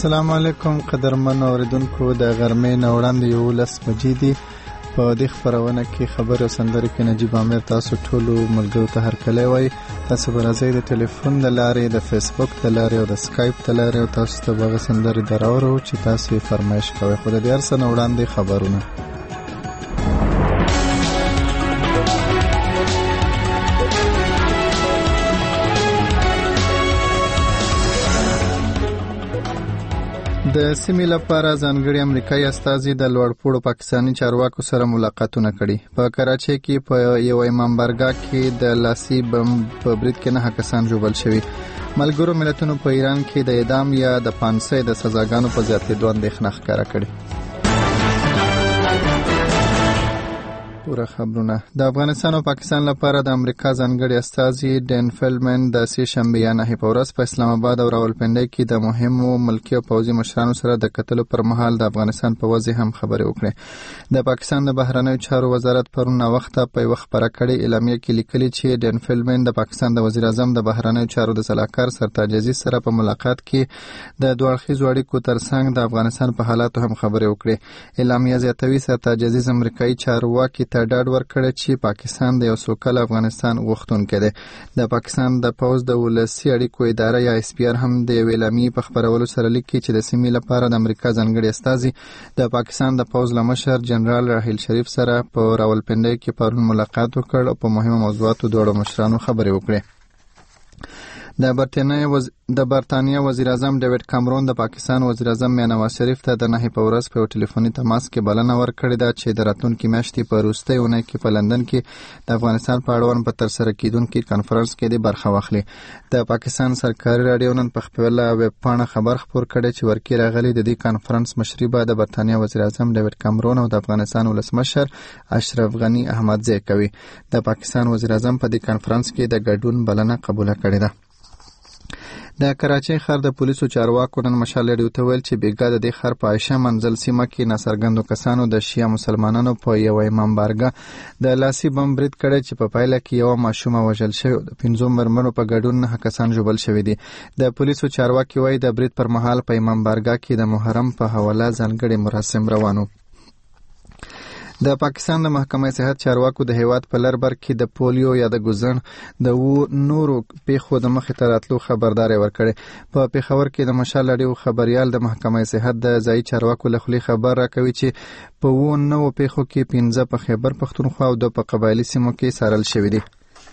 السلام علیکم قدرمن اوریدونکو، د غرمې نه وړاندې 11 بجې دي. په دې خبرونه کې خبرې او سندرې کې نجیب عامر تاسو ټولو ملګرو ته هرکلی وایي. تاسو به راځئ د ټلیفون د لارې، د فیسبوک د لارې او د سکایپ د لارې او تاسو ته به هغه سندرې دراوړو چې تاسو یې فرمایش کوئ. خو د دې هر څه نه وړاندې خبرونه. د سیمې لپاره ځانګړي امریکایي استازي د لوړپوړو پاکستاني چارواکو سره ملاقاتونه کړي. په کراچۍ کې په یو امامبارګاه کې د لاسي بم په برید کې 9 کسان ژوبل شوي. ملګرو ملتونو په ایران کې د اعدام یا د پانسۍ د سزاګانو په زیاتېدو اندېښنه ښکاره کړې. پوره خبرونه. د افغانستان او پاکستان لپاره د امریکا ځانګړي استازي ډین فیلمن د سې شنبې یا نهي په ورځ په اسلام آباد او راولپنډۍ کې د مهمو ملکي او پوځي مشرانو سره د کتلو پر مهال د افغانستان په وضع هم خبرې وکړې. د پاکستان د بهرنیو چارو وزارت پرون وخته په یو خبره کړې اعلامیه کې لیکلي چې ډین فیلمن د پاکستان د وزیر اعظم د بهرنیو چارو د سلاکار سرتاج عزیز سره په ملاقات کې د دوه اړخیزو اړیکو ترڅنګ د افغانستان په حالاتو هم خبرې وکړې. اعلامیه زیاتوي سرتاج عزیز امریکایي چارواکي ته ډاډ ورکړی چې پاکستان د یو سوکاله افغانستان غوښتونکی دی. د پاکستان د پوځ د ولسي اړیکو اداره یا SPR هم د یو اعلامیې په خبرولو سره لیکي چې د سیمې لپاره د امریکا ځانګړي استازي د پاکستان د پوځ له مشر جنرال راحیل شریف سره په راولپنډۍ کې پرون ملاقات وکړ او په مهمو موضوعاتو دواړو مشرانو خبرې وکړې. د برتانیا وزیر اعظم ډیوډ کامرون د پاکستان وزیر اعظم میاں نواز شریف ته د نهي په ورځ په ټلیفوني تماس کې بلنه ورکړې ده چې د راتلونکي میاشتې په وروستۍ اونۍ کې په لندن کې د افغانستان په اړوند په ترسره کیدونکي کانفرنس کې د برخه واخلي. د پاکستان سرکاري راډیو نن په خپله ویب پاڼه خبر خپور کړی چې ورکی راغلي د دې کانفرنس مشري به د برتانیا وزیر اعظم ډیوډ کامرون او د افغانستان ولسمشر اشرف غنی احمدزی کوي. د پاکستان وزیر اعظم په دې کانفرنس کې د ګډون بلنه قبول کړې ده. د کراچۍ ښار د پولیسو چارواکو نن مشال راډیو ته ویل چې بیګا د دې ښار په عایشه منزل سیمه کې ناڅرګندو کسانو د شیعه مسلمانانو په یو امامبارګاه د لاسي بم برید کړی چې په پایله کې یو ماشومه وژل شوې. د 5 مرمنو په ګډون 9 کسان ژوبل شوي دي. د پولیسو چارواکي وایي د برید پر مهال په امامبارګاه کې د محرم په حواله ځانګړي مراسم روانو. د پاکستان د محکمې صحت چارواکو د هیواد په لربر کې د پولیو یا د ګوزن د نورو پیښو د مخې ته راتلو خبرداري ورکړې. په پیښور کې د مشال راډیو خبريال د محکمې صحت د ځایي چارواکو له خولې خبر راکوي چې په 9 پیښو کې 15 په خیبر پښتونخوا او 2 په قبایلی سیمو کې څارل شوي دي.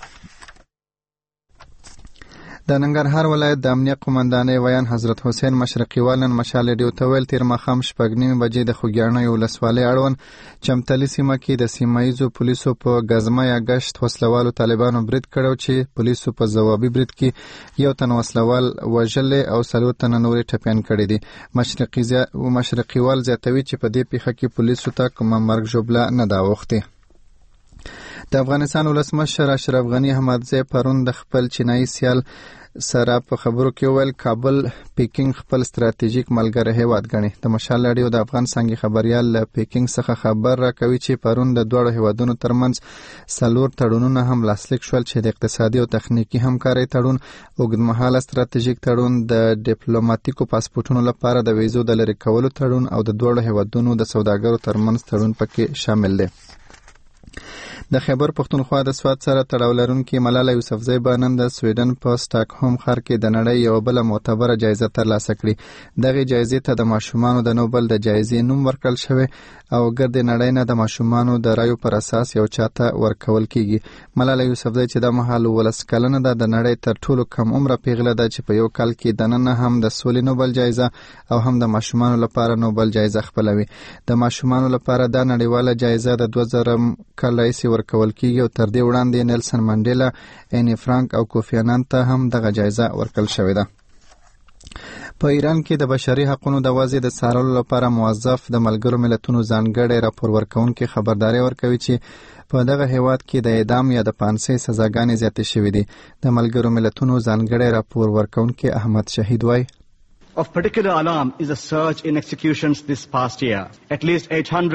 د ننګرهار ولایت د امنیه قومندانۍ ویان حضرت حسین مشرقي والن مشال راډیو ته ویل تیر ماښام 6:30 بجې د خوږیاڼۍ ولسوالۍ اړوند چمتلي سیمه کې د سیمایي پولیسو په غزمه گشت وسلوالو طالبانو برید کړو چې پولیسو په ځوابي برید کې یو تن وسلوال وژلې او 4 تنه نورې ټپیان کړي دي. مشرقي وال زیاتوي چې په دې پیښه کې پولیسو ته کومه مرګ ژوبله نه ده اوښتې. د افغانستان ولسمشر اشرف غنی احمدزی پرون د خپل چینایي سیال سره په خبرو کې ویل کابل پیکینګ خپل ستراتیژیک ملګری هیواد ګڼي. د مشال راډیو د افغان څنګه خبريال له پیکینګ څخه خبر راکوي چې پرون د دوه هیوادونو ترمنځ 4 تړونونه هم لاسلیک شول چې د اقتصادي او تخنیکی همکارۍ تړون، اوږدمهاله ستراتیژیک تړون، د ډیپلوماټیکو پاسپورتونو لپاره د ویزو د لرې کولو تړون او د دوه هیوادونو د سوداګرو ترمنځ تړون پکې شامل دي. د خیبر پښتونخوا د سواد سره تړاو لرونکي ملاله یوسفزۍ به نن د سویډن په سټاکهولم ښار کې د نړۍ یو بل معتبره جایزه ترلاسه کړي. دغه جایزې ته د ماشومانو د نوبل د جایزې نوم ورکړل شوی او ګرد نړۍ نه د ماشومانو د رایو پر اساس یو چاته ورکول کیږي. ملاله یوسفزۍ چې د مهال 12 کلنه ده د نړۍ تر ټولو کم عمره پیغله ده چې په یو کال کې دننه هم د سولې نوبل جایزه او هم د ماشومانو لپاره نوبل جایزه خپلوي. د ماشومانو لپاره د نړیواله جایزه د 2000 کال رئیس ورکول کیږي او تر دې وړاندې نیلسن منډیلا، اینی فرانک او کوفی انان ته هم دغه جایزه ورکړل شوې ده. په ایران کې د بشري حقوقو د وضع د څارلو لپاره موظف د ملګرو ملتونو ځانګړی راپور ورکونکي خبرداري ورکوي چې په دغه هیواد کې د اعدام یا د پانسۍ سزاګانې زیاتې شوې دي. د ملګرو ملتونو ځانګړی راپور ورکونکي احمد شهید وایي Of particular alarm is a surge in executions this past year. At least 800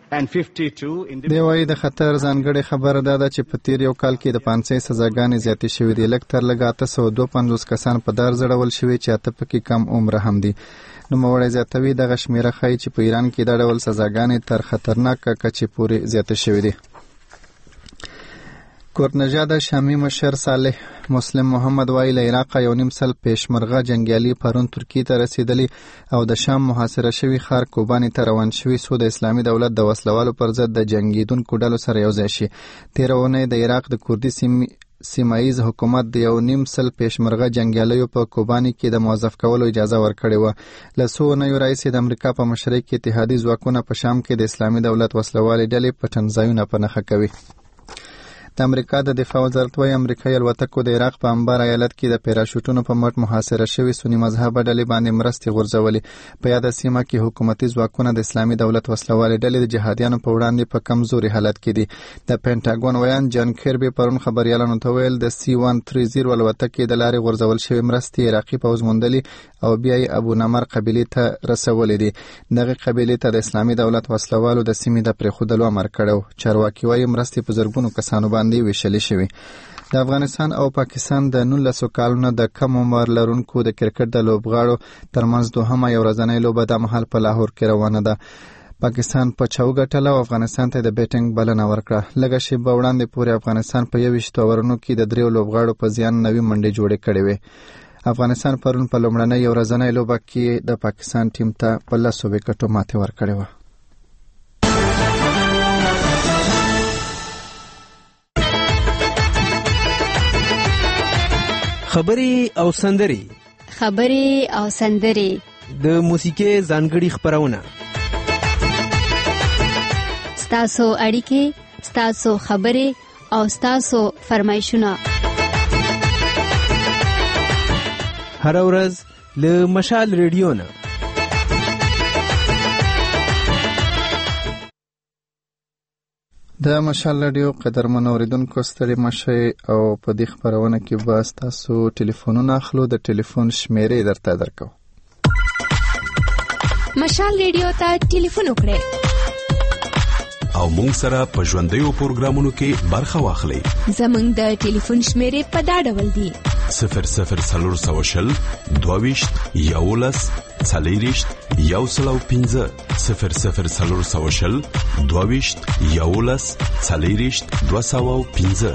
دی وايي د خطر ځانګړې خبره ده چې په تیر یو کال کې د 500 سزاګانې زیاتې شوې دي. لږ تر لږه 852 کسان په دار ځړول شوي چې 8 پکې کم عمره هم دي. نوموړی زیاتوي دغه شمیره ښایي چې په ایران کې دا ډول سزاګانې تر خطرناکه کچې پورې زیاتې شوې دي. کورنژاد شامی مشر صالح مسلم محمد وایي له عراق یو نیم سل پېشمرغه جنګیالي پرون ترکیې ته رسیدلی او د شام محاصره شوي ښار کوبانې ته روان شوي څو د اسلامي دولت د وسلوالو پر ضد د جنګیدونکو ډلو سره یو ځای شي. تېره اونۍ د عراق د کوردي سیمایي حکومت د یو نیم سل پېشمرغه جنګیالیو په کوبانې کې د موظف کولو اجازه ورکړې وه. له څو اونیو راهیسې د امریکا په مشرۍ کې اتحادي ځواکونه په شام کې د اسلامي دولت وسلوالې ډلې پټنځایونه په نښه کوي. د امریکا د دفاع وزارت وايي امریکایي الوتکو د عراق په انبار ایالت کې د پیراشوټونو په مټ محاصره شوي سني مذهبه ډلې باندې مرستې غورځولې. په یاده سیمه کې حکومتي ځواکونه د اسلامي دولت وسلوالې ډلې د جهادیانو په وړاندې په کمزوري حالت کې دي. د پینټاګون ویان جان کیربي پرون خبریالانو ته ویل د C-130 الوتکې د لارې غورځول شوي مرستې عراقي پوځ موندلي او بیا یې ابو نمر قبیلې ته رسولې دي. دغه قبیلې ته د اسلامي دولت وسلوالو د سیمې د پرېښودلو امر کړی. چارواکي وايي مرستې په زرګونو کسانو باندې ویشلې شوي. د افغانستان او پاکستان د 19 کالونو د کم عمر لرونکو د کرکټ د لوبغاړو ترمنځ دوهمه یو ورځنۍ لوبه د مهال په لاهور کې روانه ده. پاکستان په چاو ګټله او افغانستان ته د بیټینګ بلنه ورکړه. لږه شیبه وړاندې پورې افغانستان په 21 اورونو کې د 3 لوبغاړو په زیان 90 منډې جوړې کړې وې. افغانستان پرون په لومړنۍ یو ورځنۍ لوبه کې د پاکستان ټیم ته په 10 وکټو ماتې ورکړې وه. خبرې او سندرې د موسیقي ځانګړي خبرونه ستاسو اړیکې ستاسو خبرې او ستاسو فرمایشونه هر ورځ له مشال ریډیو نه. د مشال رادیو قدرمن اوریدونکو ستړي مشئ او په دې خبرونه کې به تاسو ټلیفونونه اخلو. د ټلیفون شمیرې درته درکو. مشال رادیو ته ټلیفون وکړئ او مونږ سره په ژوندیو پروګرامونو کې برخه واخلئ. زمونږ د ټلیفون شمیرې په دا ډول دي: 00 22 11 40 105 00 22 11 40 205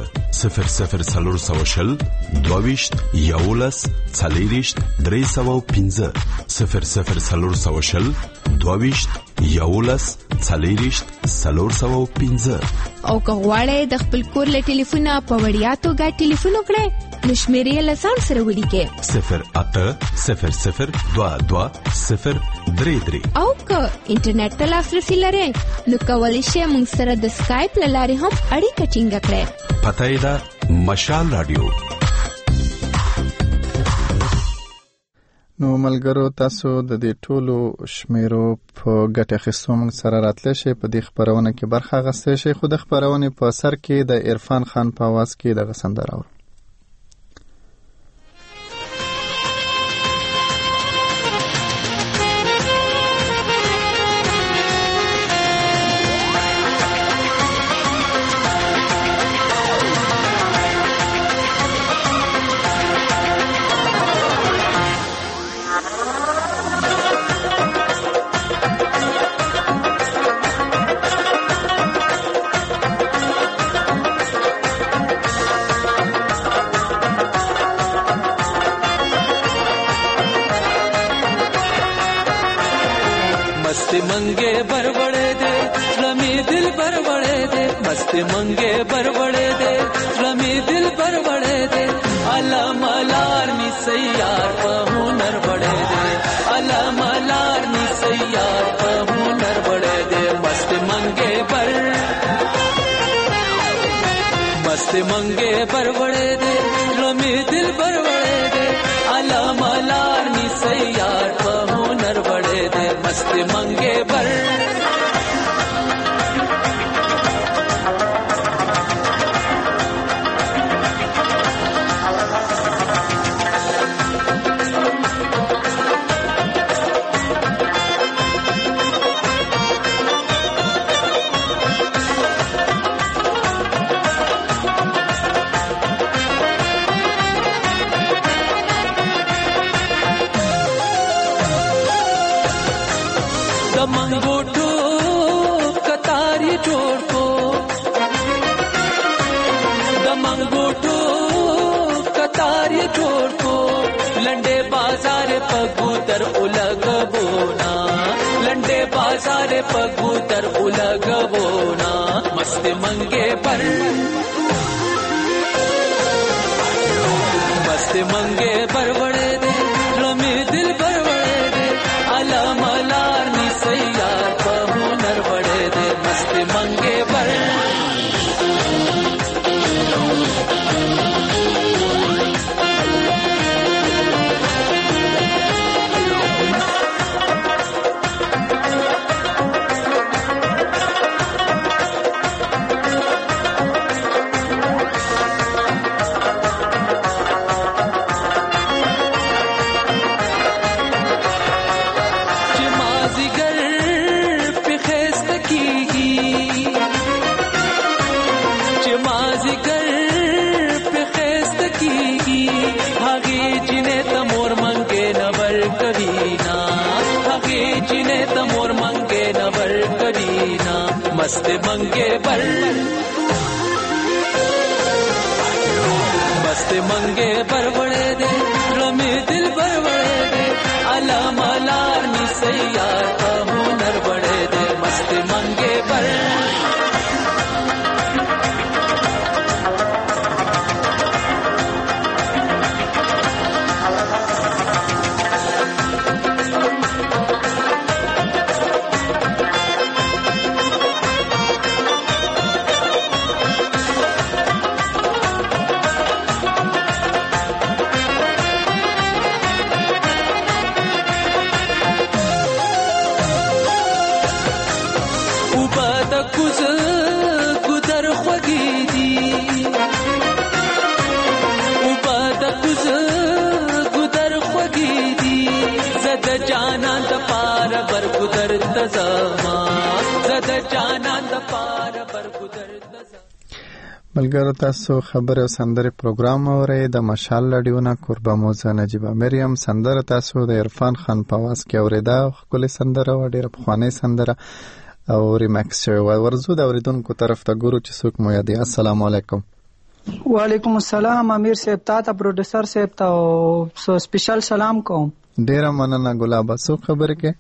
00 22 11 40 305 00 22 11 40 305. او که غواړئ د خپل کور له ټلیفونه په وړیا توګه ټلیفون وکړئ نو شمیرې له ځان سره ولیکئ 0800 22 033. او که انټرنیټ ته لاسرسي لرئ نو کولی شئ موږ سره د سکایپ له لارې هم اړیکه ټینګه کړئ. پته یې ده مشال رادیو. نو ملګرو تاسو د دې ټولو شمیرو په ګټه اخیستو موږ سره راتلی شئ، په دې خبرونه کې برخه اخیستی شئ. خو د خبرونې په سر کې د عرفان خان په آواز کې دغه سندره اورو. मंगे बरबड़े दे रमी दिल बरबड़े दे, मस्ती मंगे बरबड़े दे रमी दिल बरबड़े दे, अला मलार मी सैयार पहुनर बड़े दे, अला मलार मी सैयार पहुनर बड़े दे, मस्ती मंगे बरबड़े दे रमी दिल बरबड़े दे, अला मलार मी सैयार पहुनर बड़े दे, मस्ती मंगे बर उलगबोना लंडे बाजार पगूतर उलगबोना मस्त मंगे पर बड़े दे रमे दिल बड़े दे अला मलार नी सैयार पहुनर बड़े दे मस्त मंगे पर मस्त मंगे पर बड़े दे रमे दिल पर बड़े दे अला मलार नी सैयार पहुनर बड़े दे मस्त मंगे पर ملګرو تاسو خبر او سندره پروګرام اورئ د مشال لډیونه قربا موزه نجیبه مریم سندره تاسو د عرفان خان په आवाज کې اوریدا خپل سندره و ډیره پخوانی سندره او ریمکس شوی ورزو د اوریدونکو طرف ته ګورو چې څوک مو یادي. السلام علیکم. وعلیکم السلام امیر صاحب تا پروډوسر صاحب ته سپیشل سلام کوم. ډیره مننه ګلابه. څو خبره کې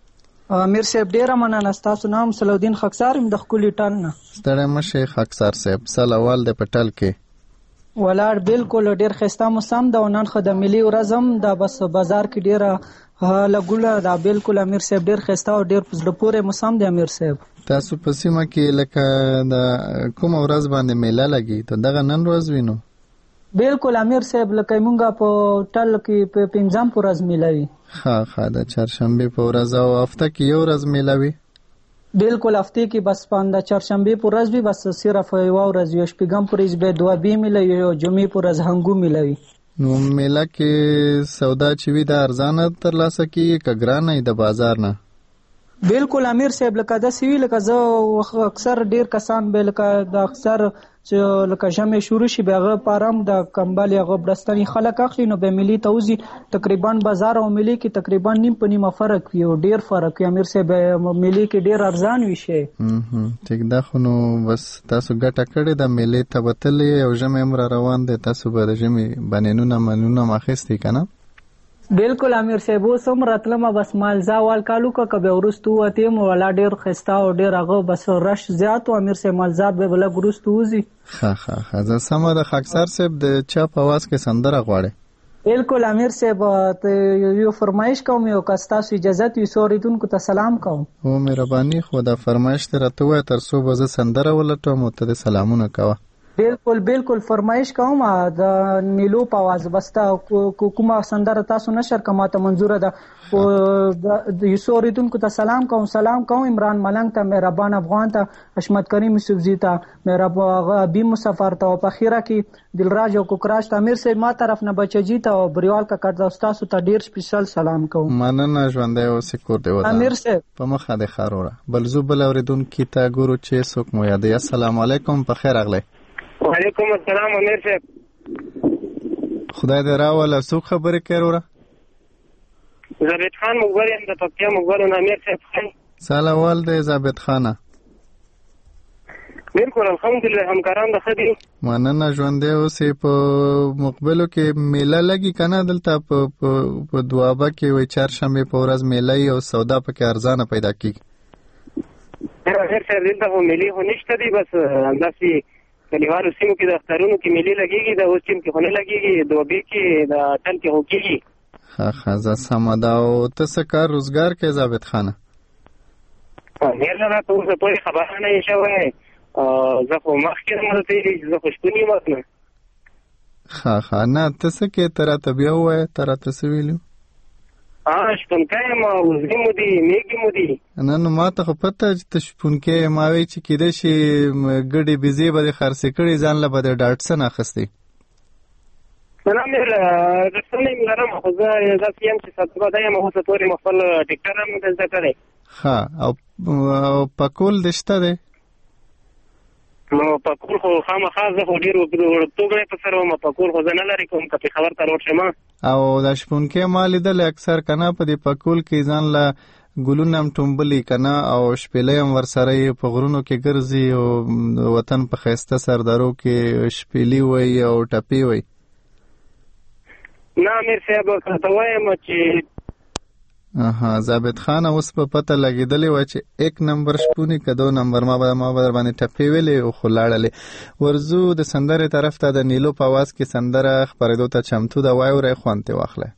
امیر صاحب ډیره مننه. تاسو نام صلاح خاکسار د خولي ټال نه ستړی مشه خاکسار صاحب سلوال د پټل کې ولاړ بالکل ډیر خسته موسم د نن خدمتي ورځم د بس بازار کې ډیره لګوله دا بالکل امیر صاحب ډیر خسته او ډیر پزړه پورې موسم دی امیر صاحب. تاسو په سیمه کې لکه د کوم ورځ باندې میله لګي ته دغه نن ورځ وینو؟ بالکل امیر صاحب لکه مونږه په ټل کې په پنځم ورځ میلوي. ها د چهارشنبه په ورځ او هفته کې یو ورځ میلوي. بالکل هفته کې بس پاند چهارشنبه په ورځ وي بس صرف یو ورځ یو شپږم په ورځ به دوه بي میلوي او جمعې په ورځ هنګو میلوي. نو میله کې سودا چې وي د ارزانه ترلاسه کیږي که ګرانه د بازار نه؟ بالکل امیر صاحب لکه د سوي لکه زه اکثر ډیر کسان به لکه د اکثر چې لکه جمع شروع شي به هغه پارم د کمبل هغه برستنی خلک اخلي نو به ملي توزی تقریبا بازار او ملي کې تقریبا نیم په نیمه فرق وي او ډیر فرق وي امیر صاحب ملي کې ډیر ارزان وي شي. ټیک دا خو نو بس تاسو ګټه کړې د ملي تبتلې او جمع امر روان دي تاسو به د جمع بنینونه منونه ماخستي کنه؟ بالکل امیر صاحب سم راتلم بس مالزا وال کالو کا کبه ورستو وتیم ولا ډیر خستا او ډیر هغه بس رش زیات او امیر صاحب مالزا به ولا ورستو وزي. ها زه سم د خاکسار صاحب د چا په आवाज کې سندره غواړي. بالکل امیر صاحب ته یو فرمایش کوم یو کستا سو اجازه وي سوریدونکو ته سلام کوم. او مهرباني خدا فرمایش ته راته تر څو به سندره ولټم او ته سلامونه کوه. بالکل فرمایش کوم د نیلو په आवाज بستا کومه سندره تاسو نشر کما ته منظور ده د یسوریدونکو ته سلام کوم عمران ملنګ ته مهربان افغان ته حشمت کریم یوسفزی ته مهربان ابي مسافر ته په خیره کې دلراج او کوکراش ته امیر صاحب ما طرف نه بچجی ته او بریوال کا کړه تاسو ته ډیر سپیشل سلام کوم. مننه ژوندې او سکور دی ودا امیر صاحب په مخه د خاروره بل زوبل اوریدونکو ته ګورو چې څوک مو یاد. السلام علیکم په خیر اغله. وعلیکم السلام امیر صاحب. خدای دې راوله څوک خبرې کوي وروره؟ ثابت خان مغول یم د پکتیا مغول امیر صاحب. سلام والده ثابت خانه. بالکل الحمدلله همکاران د خدي مننه ژوندې اوسې. په مقبلو کې میله لګي کنه دلته په دوابه کې وي چهارشنبه په ورځ میله او سودا پکې ارزانه پیدا کیږي. ډېر ښه دلته خو میلې خو نشته دي، بس همداسې کلیوالو سیمو کې د اخترونو کې میلې لګېږي، د اوس ټیم کې خو نه لګېږي، دوبۍ کې د اتن کې خو کېږي. ښه زه سمه ده. او ته څه کار روزګار کې ضابط خانه؟ ډېر نه راته اوسه پورې خبره نه یې شوی، زه خو مخکې نه تېرې زه خو شپون یم نه. ښه نه ته څه کې ته راته بیا ووایه ته راته څه ویلي؟ شپونکی یم، وزري مو دي، مېږې مو دي. نه نو ما ته خو پته چې ته شپونکی یې، ما وایي چې کېدای شي ګډې بیزې به دې خرڅې کړي ځان له به د ډاټسن اخیستی. نه مې ډاټسن یم لرم، خو زه داسې یم چې ساتباده یم، اوسه پورې مې خپل ټکټر هم زده کړی. ښه او پکول دې شته دی؟ نو پکول خو خامخا زه خو ډېر وړکتوب مې په سر وم، پکول خو زه نه لرې کوم که پېښور ته روډ شم. او دا شپونکی ما لیدلی اکثر که نه په دې پکول کې ځان له ګلونه هم ټومبلي که نه او شپېلۍ هم ورسره یې په غرونو کې ګرځي او وطن په ښایسته سردارو کې شپېلي وی او ټپې وی. نه امیر صاحب ته وایم چې ضابط خان اوس په پته لګېدلې وه چې 1 نمبر شپونی که 2 نمبر ما به در باندې ټپې ویلې او خو لاړلې. ورځو د سندرې طرف ته د نیلو په آواز کې سندره خپرېدو ته چمتو ده، وایورئ خوند ترې واخلئ.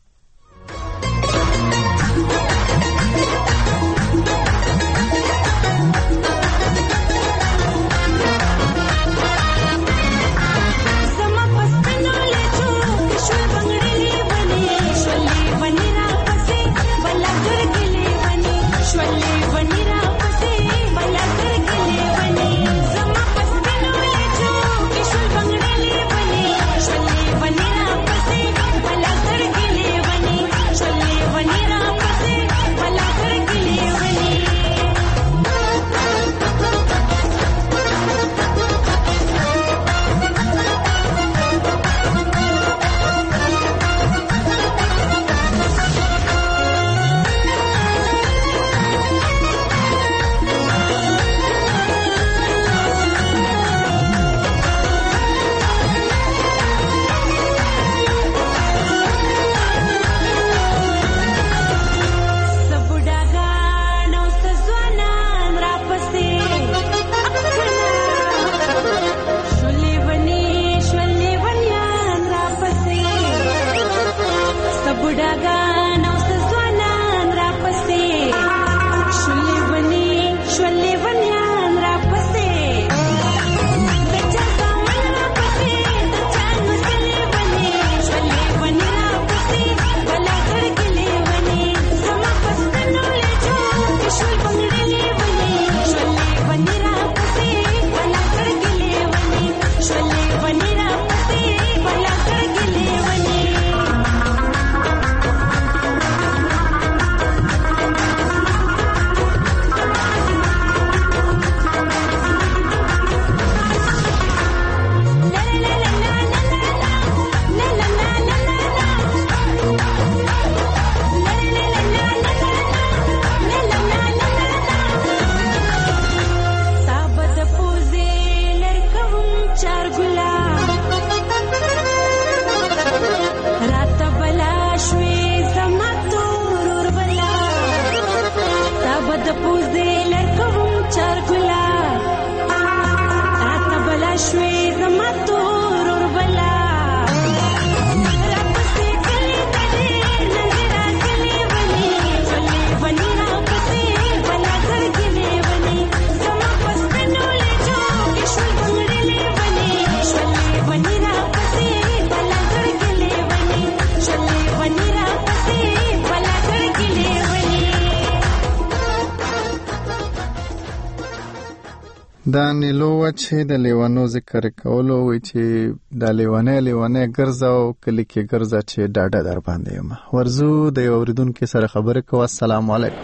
دا نیلو و چې د لیوانو ذکر کولو وی چې د لیوانه ګرځه او کلی کې ګرځه چې ډاډه در باندې یم. ورزو د یو اوریدونکو سره خبرې کوو. السلام علیکم.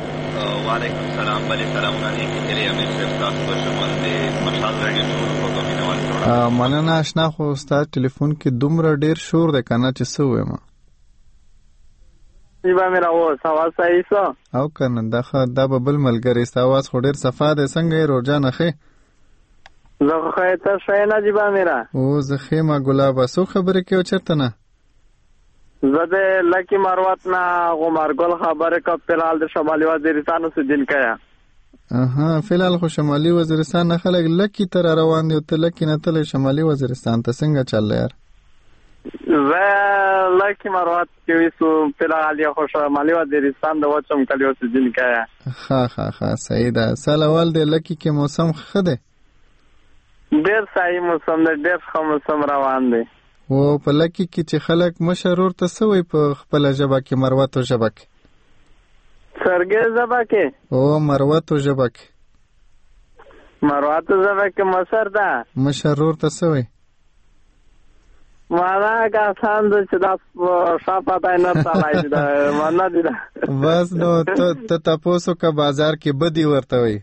وعلیکم السلام. بلې سلامونه علیکم. چې امیر صاحب تاسو په شمول د مشال رادیو ټول پروګرامونه ورته مننه. آشنا خو استاد ټلیفون کې دومره ډیر شور دی کنه چې څه وایم. ایبا میرا و سواز صحیح سا او کنه دا به بل ملګری سواز خو ډیر صفا دی. څنګه یې روجان اخی؟ زه خو ته شوی نجیبه میرا او زه خیمه ګلابه څو خبرې کوي چېرته نه زه د لکی مروت نه غمرګل خبرې کوم فلحال د شمالي وزیرستان اوسېدونکی یم فلحال خو شمالي وزیرستان نه خلک لکی ته را روان دي او ته لکی نه تللی شمالي وزیرستان ته څنګه چل یار زه لکی مروت کې ویسو فلحال یې خو شمالي وزیرستان د وچم کلي اوسېدونکی یم ښه صحیح ده سال اول دی لکی کې موسم ښه دی ډېر صحیح موسم دی ډېر ښه موسم روان دی او په لکی کې چې خلک مشر ورته څه وایي په خپله ژبه کې مروتو ژبه کې سرګې ژبه کې او مروتو ژبه کې مروتو ژبه کې مشر ده مشر ورته څه وایي مانا که آسان ده چې دا شا پتای نه تلای ده مانا دی ده بس نو ته تپوسو که بازار کې بدی ورته وایي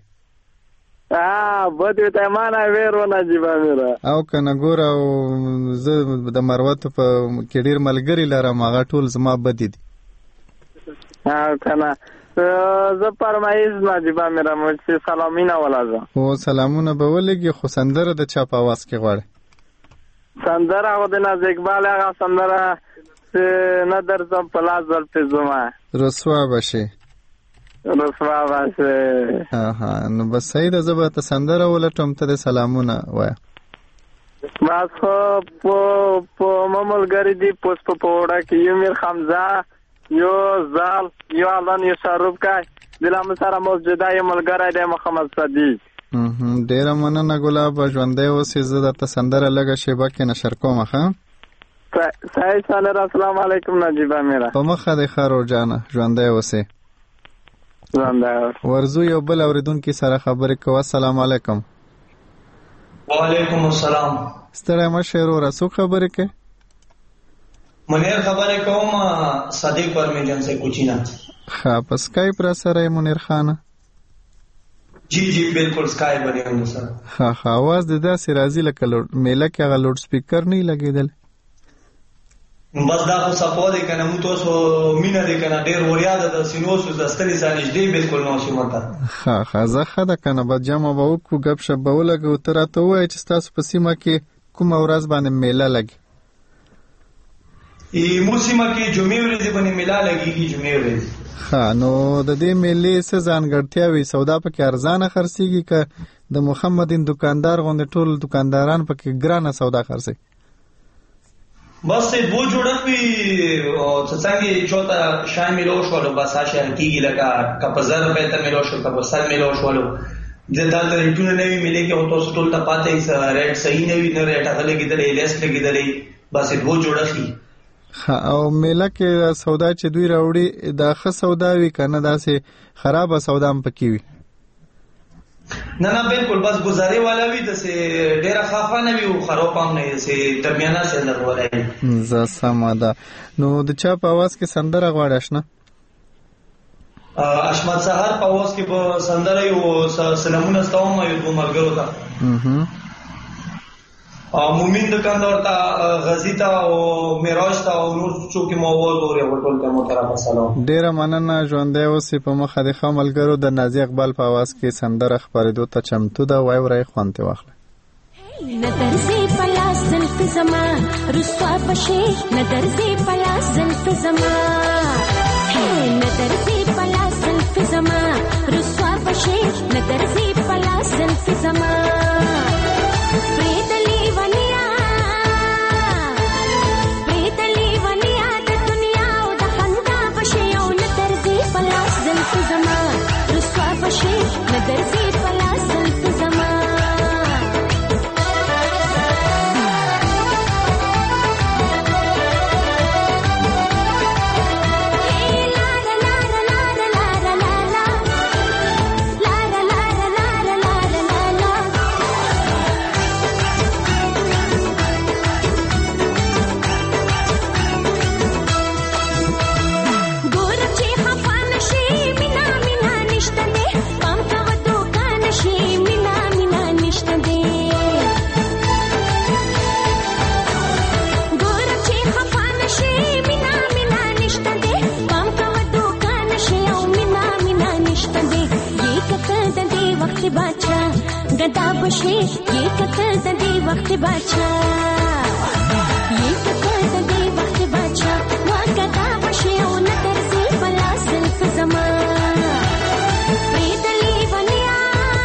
بدی ته مانا ویرو نجیبه میره او کنه ګوره او زه د مروتو په کې ډېر ملګري لرم هغه ټول زما بدی دي کنه زه پرمایز نجیبه میره مجھے سلامینه ولازم او سلامونه به ولګي خو سندره د چا په آواز کې غواړي سندره خو د ناز اقبال هغه سندره نه درځم په لاس زلفې زما رسوا بشي نو بس صحیح ده زه به ته سندره ولټم ته د سلامونه وایه بس خو په مملګري دي پوس په پوړه کې یو میر حمزه یو زال یو الان یو شاروب کای دلم سره مسجده یو ملګری دی محمد صدیق ډیره مننه ګلاب ژوندی اوسې زه درته سندره لږه شیبه کې نشر کوم ښه صحیح سالر السلام علیکم نجیبه میرا په مخه د خارو جانه ژوندی اوسې ورزو یو بل اوریدونکي سره خبرې کوه السلام علیکم وعلیکم السلام ستړی مشه وروره څوک خبرې کوي منیر خبرې کوم صدیق ورمیجن سے کوچینا ښه په سکایپ را سره یې منیر خانه جی بالکل سکایپ باندې هم سره ښه اواز د داسې راځي لکه میله کې هغه لوډ سپیکر نه لګېدل بس دا خو سپو دی کنه مو تاسو مینه دی کنه ډیر وریا ده د سینوسو د ستنې ځانې دی بالکل نو شي مته ښه زه خده کنه به جمع به وکړو غب شپ به ولګو ته راته وایي چې تاسو په سیمه کې کومه ورځ باندې میله لګي مو سیمه کې جمعې ورځې باندې میله لګيږي جمعې ورځې نو د دې میلې څه ځانګړتیاوې سودا پکې ارزانه خرڅېږي که د محمدین دکاندار غوندې ټول دکانداران پکې ګرانه سودا خرڅي بس دو جوړه وي او څنګه چوتا شای ملو شو بس شای کیږي لکه کپزر په ته ملو شو کپسل ملو شو د دال ریټونه نه وی ملي کې او تاسو ټول ته پاتې ریټ صحیح نه وي نه ریټ هغه لګیدلې لیس لګیدلې بس دو جوړه شي او میله کې سودا چې دوی راوړي دا ښه سودا وي کنه داسې خرابه سودا هم پکې وي نه بالکل بس گزارې والا وي د سه ډیره خافه نه وي او خراب هم نه سه درمیانه سه لګولای زه سم ده نو د چا په आवाज کې سندره غواړې آشنا اشمت سحر په आवाज کې په سندره یو سلامونه ستوم یو د مرګرو ته مومن دکاندار ته غزی ته او میراج ته او نور څوک مو आवाज اوري ټول ته محترم سلام ډیره مننه ژوندی اوسې په مخه د خملګرو د نازي اقبال په आवाज کې سندره خبرېدو ته چمتو ده وای ورای خوانته واخله نظر زی پلاس زلف زما رسوا بشي نظر زی پلاس زلف زما نظر زی پلاس زلف زما رسوا بشي نظر زی پلاس زلف زما गदा बशे ये कत وقت बादशाह ये कथा दे वक्त बादशाह वा कथा बशे ओ न तरसे फला सिल्फ जमा प्रीतली वनिया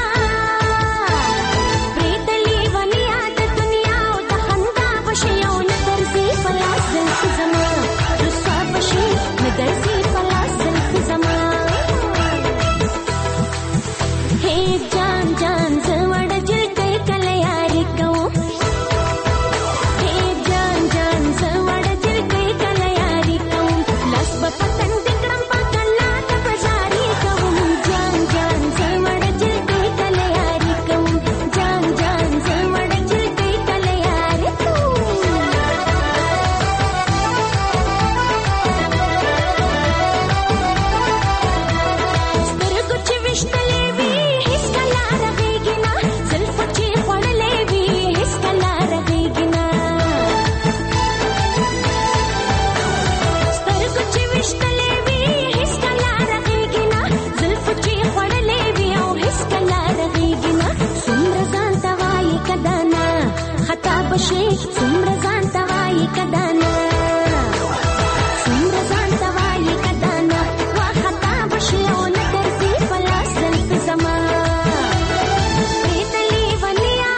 द दुनिया ओ तखंदा बशे ओ न तरसे फला सिल्फ जमा रुसा बशे न तरसे फला सिल्फ जमा हे जान जान जवड़ जिल के कलयार को हे जान जान जवड़ जिल के कलयार को लस बपतन दिकड़म पकड़ना त बजारी को जान जान जवड़ जिल के कलयार को जान जान जवड़ जिल के कलयार को स्तर कुछ विश्तले भी हिस्कला रहेगिना जुल्फचे पड़ले भी हिस्कला रहेगिना स्तर कुछ विश्तले भी हिस्कला रहेगिना जुल्फचे पड़ले भी ओ हिस्कला रहेगिना सुम्रजान तवाई कदाना खता बशे सुम्रजान तवाई कदाना सुम्रजान तवाई कदाना वा खता बशे ओ न तरसी फला सिल्फ जमा प्रीतली वनिया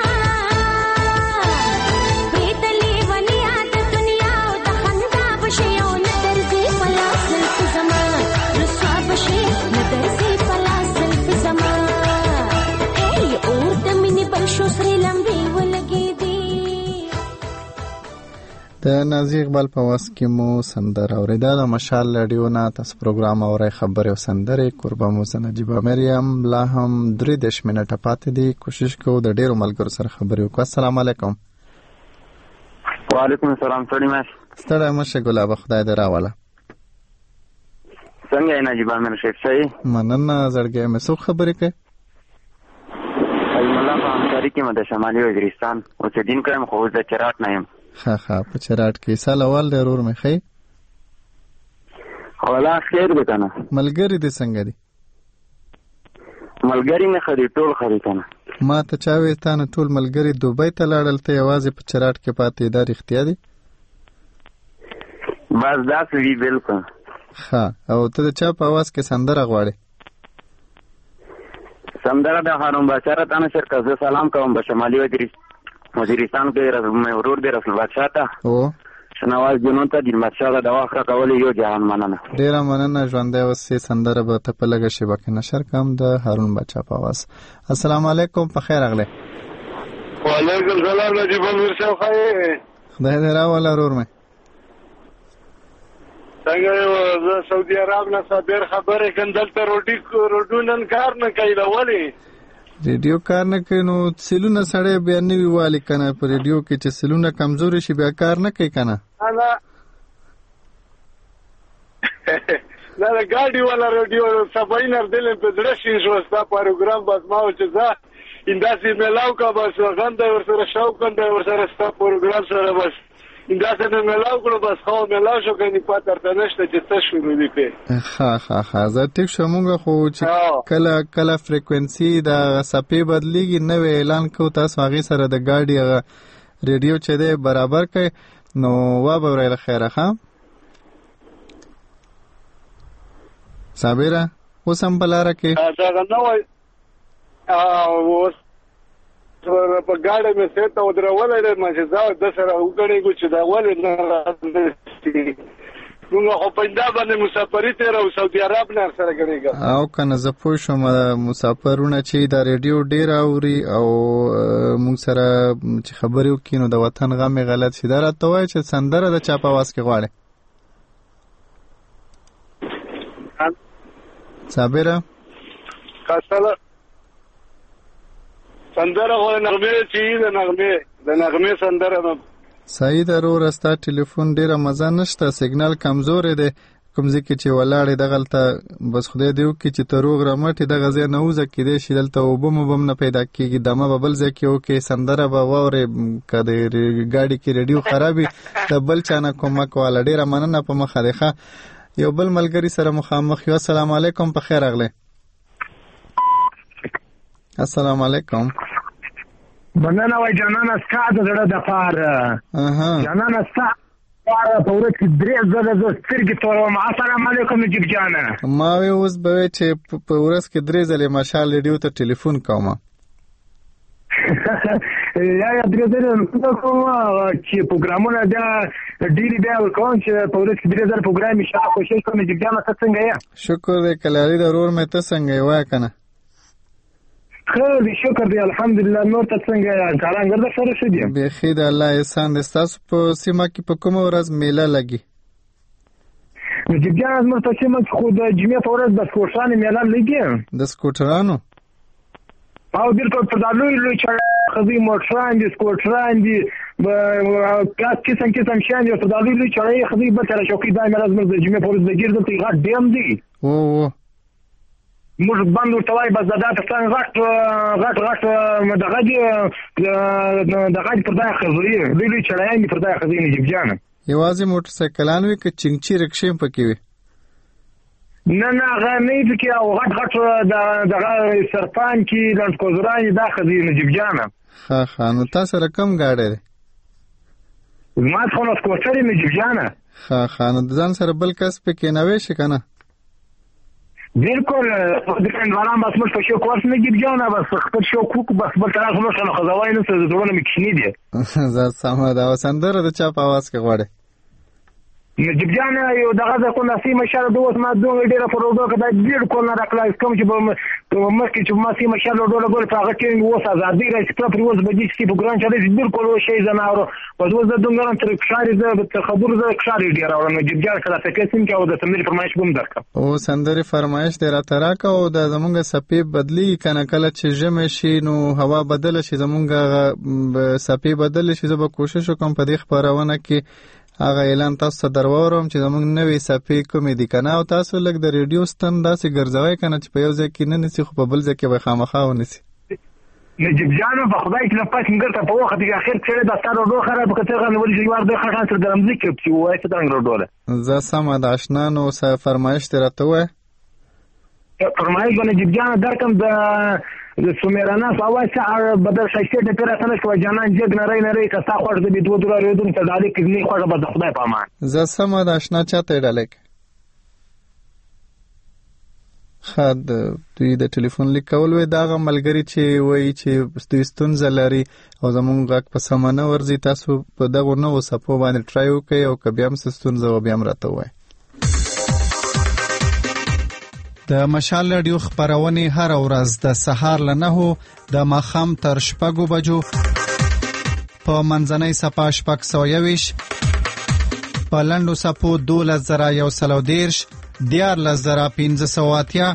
द दुनिया ओ तखंदा बशे ओ न तरसी फला सिल्फ जमा रुसवा बशे न तरसी फला सिल्फ जमा ए और तमिनी बलशो सरे लंबी ولګي دي د نازي اقبال په واس کې مو سندره اوریدا د مشال رادیو نه تاسو پروګرام اوري خبرې او سندره قربان موسی نجیب مریم لا هم 3 منټه پاتې دي کوشش کوو د ډیرو ملګرو سره خبرې وکړو. السلام علیکم. وعلیکم السلام. ستړی مشه ګلاب خدای دې راوله. څنګه یې نجیب امیر شیخ صحیح مننه زړګی مې څو خبرې کوي الله په همکاري کې مده شمالي وزیرستان او چې دین کوم خو د چرات نه یم ها په چرات کې سال اول د رور مې خې ولا خیر به کنه ملګری دې څنګه دي ملګری نه خري ټول خري کنه ما ته چاوي تانه ټول ملګری دوبۍ ته لاړل ته یوازې په چرات کې پاتې دا اختیا دي بس دا وی بالکل ها او ته د چا په आवाज کې سندره غواړي سندره د هارون بشارت انا شرکت زه سلام کوم په شمالي وزیرستان کې مې ورور دی رسول بادشاہ ته او شنواز جنون ته د بادشاہ د واخره کولې یو جهان مننه ډیره مننه ژوندې اوسې سندره به ته په لګه شي بکه نشر کوم د هارون بادشاہ په आवाज. السلام علیکم په خیر اغله. وعلیکم السلام نجیب امیر صاحب خدای دې راوله ورور مې څنګه زه سعودي عرب نه صابر خبره کندل ته روډونن کار نه کوي لولې ریډیو کار نه کوي نو سلونه سړی بیا نه ویوالي کنه په ریډیو کې چې سلونه کمزوري شي بیا کار نه کوي کنه نه ګاډي ولا ریډیو سباینر دل په درشین شوستا پروګرام بس ما چې ځه انداسي ملاو کا بس غنده ورسره شوق کنده ورسره ستا پروګرام سره بس انداسه ملاو کړو بس خو ملاو شو کني پاتر ته نشته چې څه شروع وکړي ها زه ټیک شومږ خو چې کله فریکوئنسي د سپې بدلیږي نو اعلان کو تاسو هغه سره د ګاډي ریډیو چې ده برابر کړي نو وا به ورله خیره ها صابره اوسم بلاره کې دا نو اوس په ګاډي مې سیټ او درولې مې چې دا د سره وګړي چې دا ولې نه راځي موږ خو پنځه باندې مسافرې تیر او سعودي عرب نه سره غړيږي او کنه زه پوه شوم مسافرونه چې دا ریډیو ډیر اوري او موږ سره چې خبرې وکړو نو د وطن غم غلط شي دا راته وایي چې سندره د چا په आवाज کې غواړي صابره کاستله سندره غو نغمه چې د نغمه سندره نو صحیح درو راستا ټلیفون ډیره مزه نشته سیګنال کمزور دی کوم ځکه چې ولاړې دغلته بس خدای دیو کې چې تروغ رمټي د غزې نوزه کې دی شیدل ته وبم نه پیدا کیږي دمه ببل ځکه او کې سندره به وره کده ګاډي کې ریډیو خرابي ته بل چانه کومک والا ډیره مننه په مخه دی یو بل ملګری سره مخامخ یو السلام علیکم په خیر اغله السلام علیکم مننه وای جانانه ستا د زړه د پاره جانانه ستا په ورځ کې 3 ځله زه سترګې توروم. السلام علیکم نجیب جانه. ما وی اوس به چې په ورځ کې 3 ځله ماشال ریډیو ته ټلیفون کوم. یا 3 ځله کوم چې پروګرامونه دا ډیلی بیا کوم چې په ورځ کې 3 ځله پروګرام شاو کوشش کوم. نجیب جانه ته څنګه یې؟ شکر دې کلاري ضرور مې ته څنګه یې وای کنه؟ خیر شکر دی الحمدلله. نور ته څنګه کارانګر د سره شو دی؟ بخیر د الله احسان دې. تاسو په سیمه کې په کومه ورځ میله لګي؟ نجیب جان موږ په سیمه کې خو د جمعې په ورځ د سکوټرانو میله لګي. د سکوټرانو؟ او بالکل په دالوی چې خزي موټران دي سکوټران دي قسم قسم شان دي. په دالوی چې خزي به تر شوقي دای مرز د جمعې په ورځ لګي د غټ ډیم دی. او موږ باندې توای بس دا تاسو غټ دغه پر دای خزري لوی چړایي پر دای خزري. نجیب جان یوازې موټر سایکلان وي که چنګچی رکشې پکې وي؟ نه هغه نه پکې او غټ دغه سرپان کې لند کوزراني دا خزري. نجیب جان ها نو تاسو رقم گاډي ما څو نو سکوټري. نجیب جان ها نو ځان سره بل کس پکې نه وي شي کنه؟ بالکل دکان والا بس مش په شو کورس نجیب جان بس خپل شو کوک بس بل طرف نو څنګه خزوای نه څه زړونه مکشنی دي. زه سم دا وسندره د چا په आवाज کې غواړي. نجیب جان یو دغه کو نسیمه شاله دوه ما دوه ډیره پروډو کدا ډیر کول نه راکلای کوم چې په مکه چې ما سیمه شاله ډوله ګور هغه کې وسه ازادي راځي په پروز بجې چې په ګران چالي ډیر کول شي زناورو په دوه د دنګران تر ښاري د خبر د ښاري ډیر او نجیب جان کله څه کسین کې او د سندري فرمایش بوم درک او سندري فرمایش ډیر تراکه او د زمونږ سپي بدلی کنه کله چې جمع شي نو هوا بدل شي زمونږ سپي بدل شي زه به کوشش وکم په دې خبرونه کې هغه اعلان تاسو درورم چې زمونږ نوې صفحه کومې دي کنه او تاسو لګ د ریډیو ستن داسې ګرځوي کنه چې په یو ځای کې نه نسی خو په بل ځای کې به خامخا ونسی. نجیب جان په خدای کې لپاره څنګه ته په وخت کې اخر کې د ستاره دوه خراب کته غن ولې جوار د خاطر سره د رمزي کې چې وای څه څنګه ډوله زه سم د آشنا نو فرمایش ترته وای فرمایش باندې نجیب جان درکم د سومرانه سوای سره بدل شایسته د پیراتنه شو جانان جګ نری کستا خوړ د دوه دوه ریدون ته دالي کې نه خوړه به خدای په امان. زه سم د آشنا چاته ډالک خد دوی د ټلیفون لیکول وې دا ملګری چې وای چې ستون زلاري او زمونږ غږ په سمانه ورزي تاسو په دغه نو سپو باندې ټرای وکي او کبيام ستون زو بیا مرته وای. د مشال رادیو خبرونه هر ورځ د سهار ل 9 د ماخام تر 6 بجو په منځنۍ صفه 621 په لندو صفو 2110 14580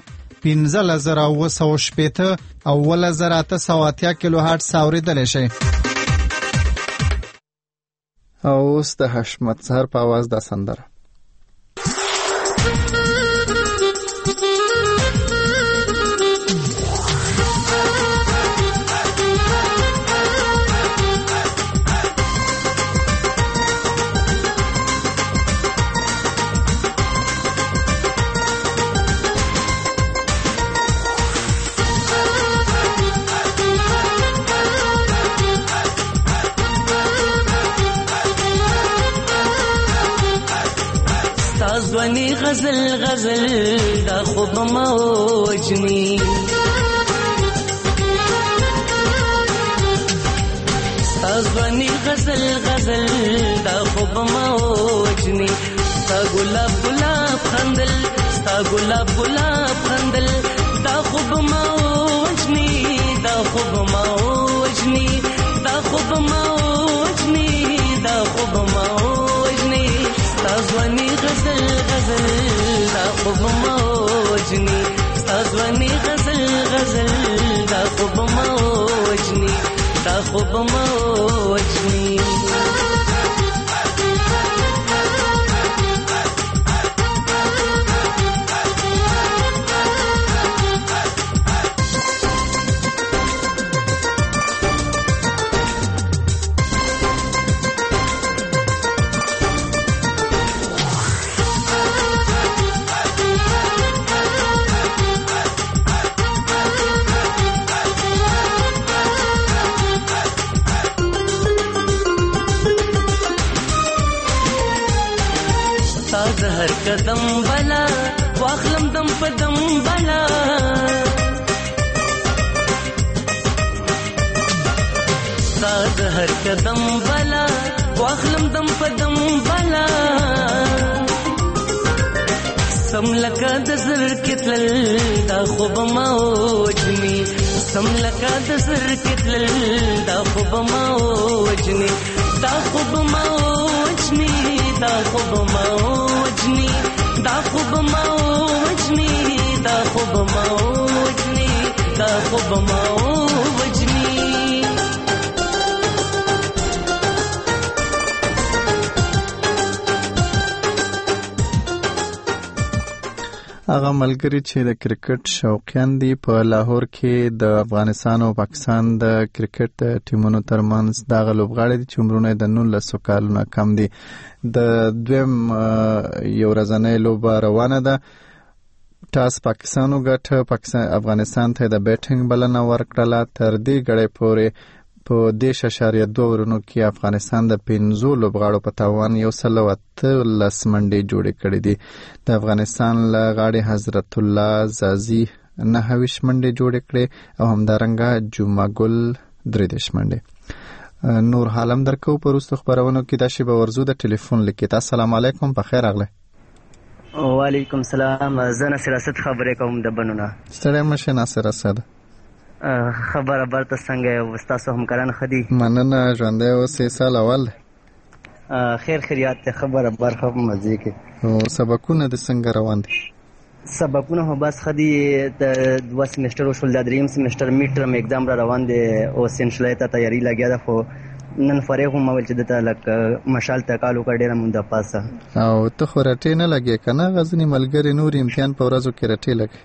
15000 او 1980 کیلو هرتز اوریدل شي. او اوس د حشمت سحر په आवाज د سندره ځواني غزل غزل دا خوب موجني ځواني غزل غزل دا خوب موجني ستا ګلاب ګلاب خندل ستا ګلاب ګلاب خندل دا خوب موجني دا خوب موجني دا خوب موجني دا خوب موجني ځواني غزل غزل دا خوب موجني ځواني غزل غزل دا خوب موجني دا خوب موجني. هر قدم بلا واخلم دم په دم بلا ستا د هر قدم بلا واخلم دم په دم بلا سم لکه د زر کتل دا خوب ما وجني سم لکه د زر کتل دا خوب ما وجني دا خوب ما وجني دا خوب ما وجني دا خوب ما وجني دا خوب ما وجني دا خوب ما وجني هغه ملګری چې د کرکټ شوقیان دي په لاهور کې د افغانستان او پاکستان د کرکټ ټیمونو ترمنځ دغه لوبغاړي دي چې عمرونه د 19 کالونو کم دي د دویم یو ورځنۍ لوبه روانه ده ټاس پاکستان وګټه افغانستان ته د بیټینګ بلنه ورکړه تر دې غړې پورې په 10.2 ورونو کې افغانستان د 15 لوبغاړو په توان 113 منډې جوړې کړې دي د افغانستان له غاړې حضرت الله زازي 9 منډې جوړې کړې او همدارنګه جمعه ګل 3 منډې نور حالم درکو پر وروستو خبرونو کې د شیبه ورزو د ټلیفون لیکي السلام علیکم په خیر اغله وعلیکم السلام زه ناصر اسد خبرې کوم د بنونه ستړی مشه ناصر اسد خبره برته څنګه او تاسو هم کران خدي مننه ژوندې اوسې سال اول خیر خیریات ته خبره برخه مزه کې او سبقونه د څنګه روان دي سبقونه هو بس خدي د 2 سیمستر او شول د دریم سیمستر میټرم ایگزام را روان دي او سنشلای ته تیاری لګیا ده خو نن فارغ هم ول چې د تعلق مشال تکالو کډیر مونږ د پاسه او ته خو رټې نه لګې کنه غزنی ملګری نور امتحان په ورځو کې رټې لګې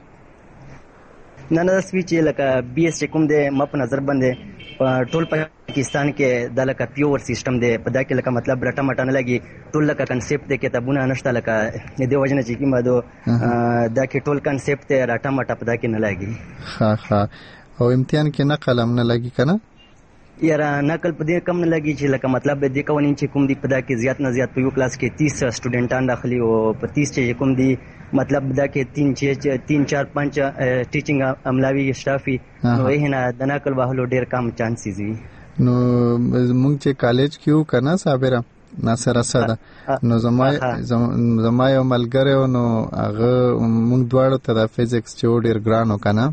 نه نه سوي چې لکه بي اس کوم د مپ نظر باندې ټول پاکستان کې د لکه پیور سیستم دی په دا کې لکه مطلب رټه مټه نه لګي ټول لکه کنسپټ د کتابونه نشته لکه د وجنه چې کیمه دو دا کې ټول کنسپټ رټه مټه په دا کې نه لګي ها او امتحان کې نه قلم نه لګي کنه یاره نقل په دې کم نه لګي چې لکه مطلب د دې قوانین چې کوم دی په دا کې زیات نه زیات په یو کلاس کې 30 سټوډنټان داخلي او په 30 چې کوم دی مطلب دا کې 3 4 5 ټیچینګ عملاوي سټافي نو یې نه د نقل وهلو ډیر کم چانسز وي نو موږ چې کالج کې وکنه صابره ناصر اسد نو زما یو ملګری نو هغه موږ دواړو ته د فزیکس چې ډیر ګرانو کنه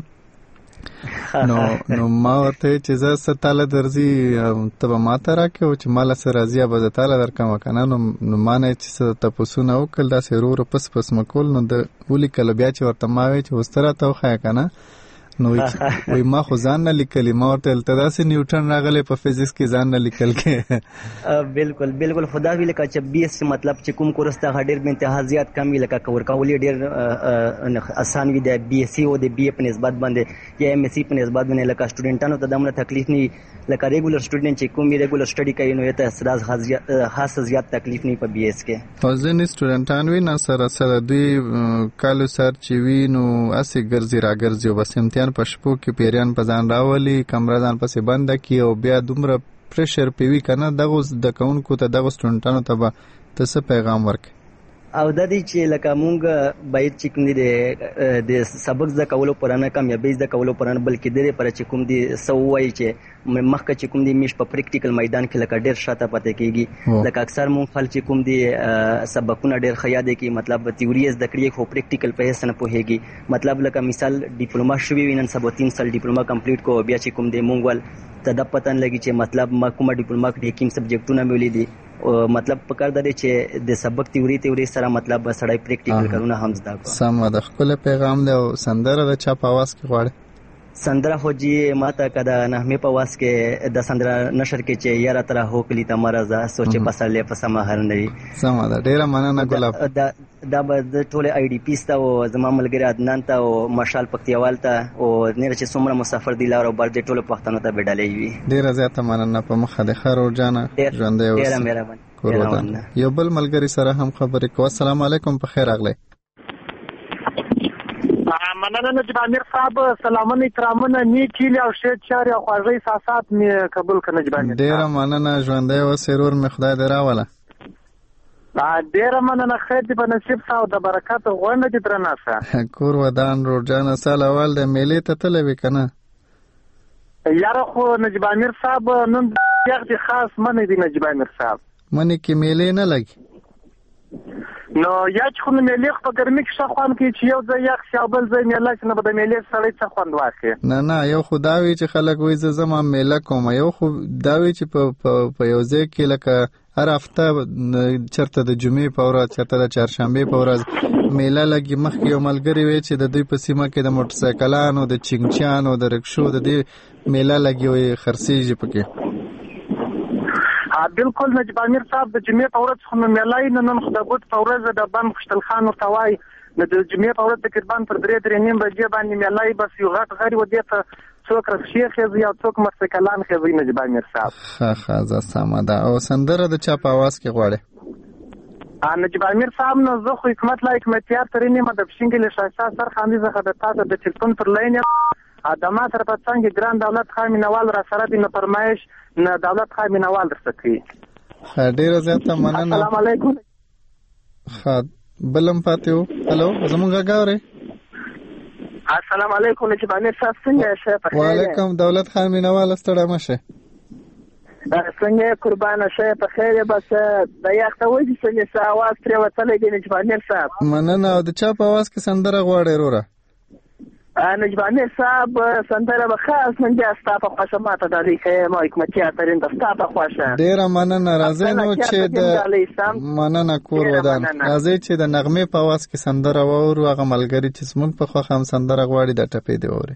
نو ما ورته چې زه ستاله درځي ته ما ته راکې او چې مال سره راځي به ستاله درکم کنه نو ما نه چې تاسو نه وکړ دا سرور پس مکول نو د ولي کله بیا چې ورته ما وی چې وستره ته خای کنه نو وی ما خو ځان نه لیکلی ما ورته التداسي نیوټن راغلی په فزیکس کې ځان نه لیکل کې بالکل خدا وی لکه چې 20 مطلب چې کوم کورس ته ډېر به انتها زیات کم وی لکه کور کولې ډېر آسان وی د بي اس سی او د بي په نسبت باندې یا ام اس سی په نسبت باندې لکه سټوډنټانو ته دمره تکلیف نه لکه ریګولر سټوډنټ چې کوم ریګولر سټډي کوي نو ته خاص زیات تکلیف نه په بي اس کې ځینې سټوډنټان وی نه سره دوی کالو سر چې وی نو اسی ګرځي راګرځي بس امتحان په شپو کې پیریان په ځان راولي کمره ځان پسې بند کی او بیا دومره پریشر پیوي کنه دغه د کونکو ته دغه سټوډنټانو ته به تاسو پیغام ورکړي او د دې چې لکه مونږ باید چې کوم دي د سبق ز کولو پرانه کامیابی ز کولو پرانه بلکې د دې پر چې کوم دي سووي چې مخکې چې کوم دي مش په پریکټیکل میدان کې لکه ډیر شاته پته کیږي لکه اکثر مونږ خل چې کوم دي سبقونه ډیر خیا دي کې مطلب تیوري ز د کړی خو پریکټیکل په هیڅ نه پوهیږي مطلب لکه مثال ډیپلوما شوی وینن سبو 3 سال ډیپلوما کمپلیټ کو بیا چې کوم دي مونږ ول ته د پتن لګي چې مطلب ما کومه ډیپلوما کې کوم سبجیکټونه مولې دي مطلب پکړ درې چې د سبق تیوري سره مطلب سړی پریکټیکل کارونه هم زده کو سم د خپل پیغام دی او سندره د چا په आवाज کې غواړي سندره خو جی ماته کدا نه مې په واس کې د سندره نشر کې چې یاره تر هو کلی ته مرزه سوچ پسلې په سما هر نه سم دا ډیره مننه ګلاب دا به ټوله آی ډی پی ستا او زما ملګری عدنان ته او مشال پکتیوال ته او نه چې څومره مسافر دی لار او بر دې ټوله پښتنو ته بدلې وي ډیره زیاته مننه په مخه د خیر او جانا ژوندې اوسه ډیره مهرباني یو بل ملګری سره هم خبرې کوو السلام علیکم په خیر اغله مننه نجیب امیر صاحب سلامونه اکرامونه نیکی او شه چاري او خواږه احساسات می قبول کړه نجیب امیر ډیره مننه ژوندې او سرور می خدای دې راوله ډیره مننه، خیر دې په نصیب شه او د برکت غونډه دې درنه شه. کور ودان روډجانه سال اول د میلې ته تللی وې که نه؟ یاره خو نجیب امیر صاحب نن یخ دې خاص منی دی. نجیب امیر صاحب منی کې میلې نه لګي نو یا چې خو میلې خو په ګرمي کې ښه خوند کوي چې یو ځای یخ شي او بل ځای میله شي، نو به د میلې سړی څه خوند واخلي. نه یو خو دا وي چې خلک وایي زه ځم میله کوم، یو خو دا وي چې په یو ځای کې لکه هر هفته چېرته د جمعې په ورځ چېرته د چهارشنبې په ورځ میله لګي. مخکې یو ملګري وی چې د دوی په سیمه کې د موټرسایکلانو د چینګچیانو د رکشو د دې میله لګي وي خرڅېږي پکې. بالکل نجیب امیر صاحب د جمعې په ورځ خو نو میله یې نن خو د ګوت په ورځ د بند خوشتل خان ورته وایي نو د جمعې په ورځ تقریبا پر 3:30 بجې باندې میله یې بس یو غټ غري و دې ته څوک رکشې خېږي او څوک موټرسایکلان خېږي. نجیب امیر صاحب ښه زه سمه ده. او سندره د چا په اواز کې غواړې؟ نجیب امیر صاحب نو زه خو حکمت لا حکمتیار ترې نیمه د پشنګلې ښایسته سرخاندي څخه د تاسو د ټلیفون پر لاین د ما سره په څنګ ګران دولت خان مینوال را سره دی نو فرمایش نه دولت خان مینوال درته کوي. ډیره زیاته مننه. السلام علیکم. بلم پاتې وو. هلو زمونږ غږ اورئ؟ السلام علیکم نجیب امیر صاحب څنګه یې؟ وعلیکم دولت خان مینوال ستړی مه شئ. څنګه یې قربانه شه په خیر یې؟ بس د یخ ته وایي چې څه اواز پرې وتلی دی نجیب امیر صاحب. مننه. او د چا په اواز کې سندره غواړئ وروره؟ نجیب امیر صاحب سندره به خاص نن بیا ستا په خوښه ماته ډالۍ کوې ما حکمتیار ترین د ستا په خوښه. ډېره مننه. راځئ نو چې د مننه کور ودان راځئ چې د نغمې په اواز کې سندره واورو. هغه ملګري چې زموږ په خوښه هم سندره غواړي دا ټپې دې واورئ.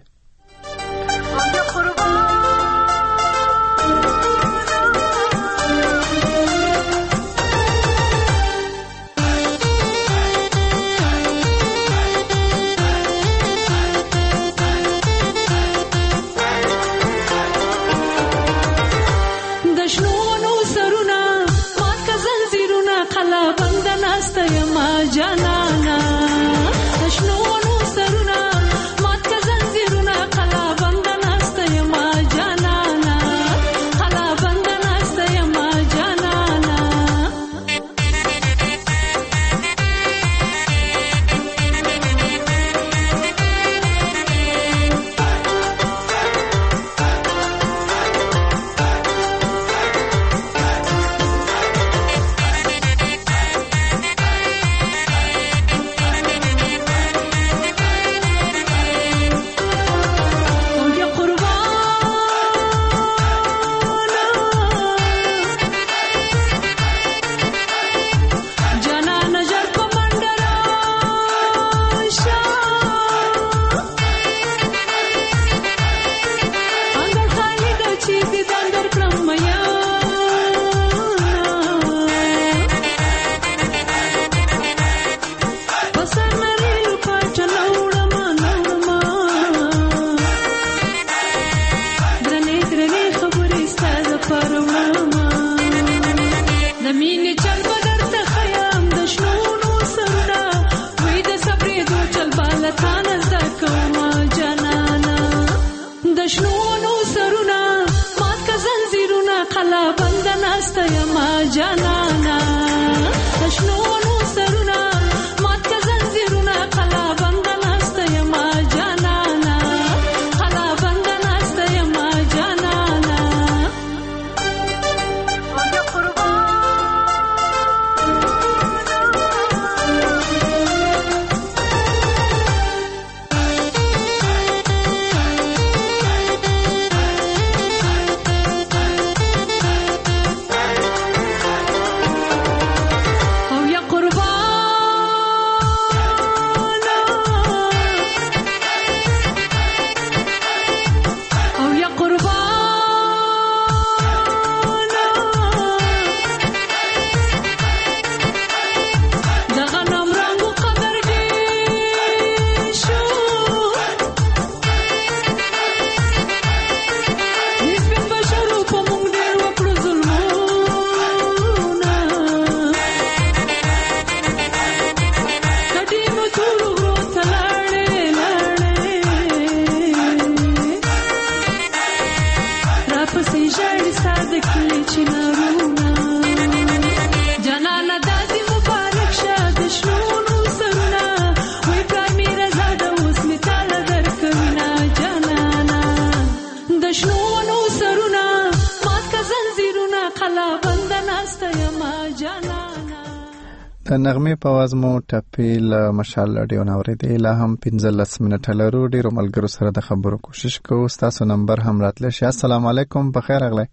مست یما جانانا د نغمې په आवाज مو ټپې له مشال رادیو نه اورېدې. لا هم 15 منټه لرو. ډېرو ملګرو سره د خبرو کوشش کوو. ستاسو نمبر هم راتلی شي. السلام علیکم، په خیر راغلی.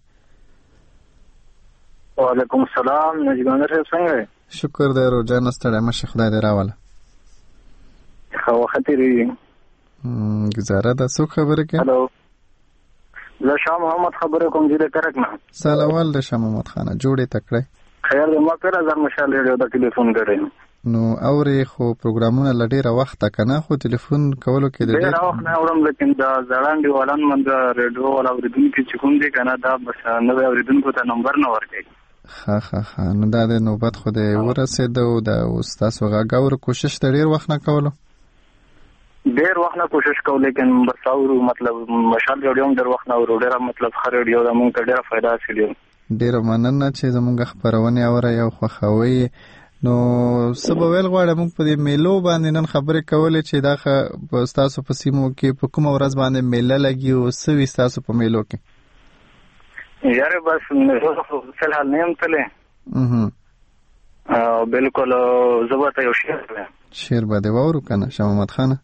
وعلیکم السلام. نجګان صاحب څنګه؟ شکر دی روجان، ستړی مشه، خدای دې راوله. ښه وخت تېرېږي. ګزاره ده. څوک خبرې کوي؟ هلو، زه شاه محمد خبرې کوم، زه د کرک نه. سلاموال د شاه محمد خانه، جوړې تکړی. خیر دی، ما پیره زر مشال ریډیو ته ټلیفون کړی. نو اورې خو پروګرامونه له ډېره وخته که نه، خو ټلیفون کولو کې د ډېره وخت نه اورم، لیکن د زړانډي والان من د ریډیو والا اورېدونکي چې کوم دی که نه، دا بس نوی اورېدونکو ته نمبر نه ورکوي. ښه نو دا د نوبت خو د ورسېده او د اوس تاسو غږ اورو کوشش د ډېر وخت نه کولو؟ ډېر وخت نه کوشش کوو، لیکن بس اورو، مطلب مشال ریډیو هم ډېر وخت نه اورو. ډېره مطلب ښه ریډیو ده، موږ ته ډېره فایده حاصلوي. ډېره مننه چې زموږ خپرونې اورئ او خوښوئ. نو څه به ویل غواړئ موږ په دې میلو باندې نن خبرې کولې چې دا ستاسو په سیمو کې په کومه ورځ باندې میله لګي او څه وي ستاسو په میلو کې؟ یاره بس فی الحال نه یم تللی، بلکل. زه به ته یو شعر وایم. شعر به دې واورو که نه شاه محمد خانه؟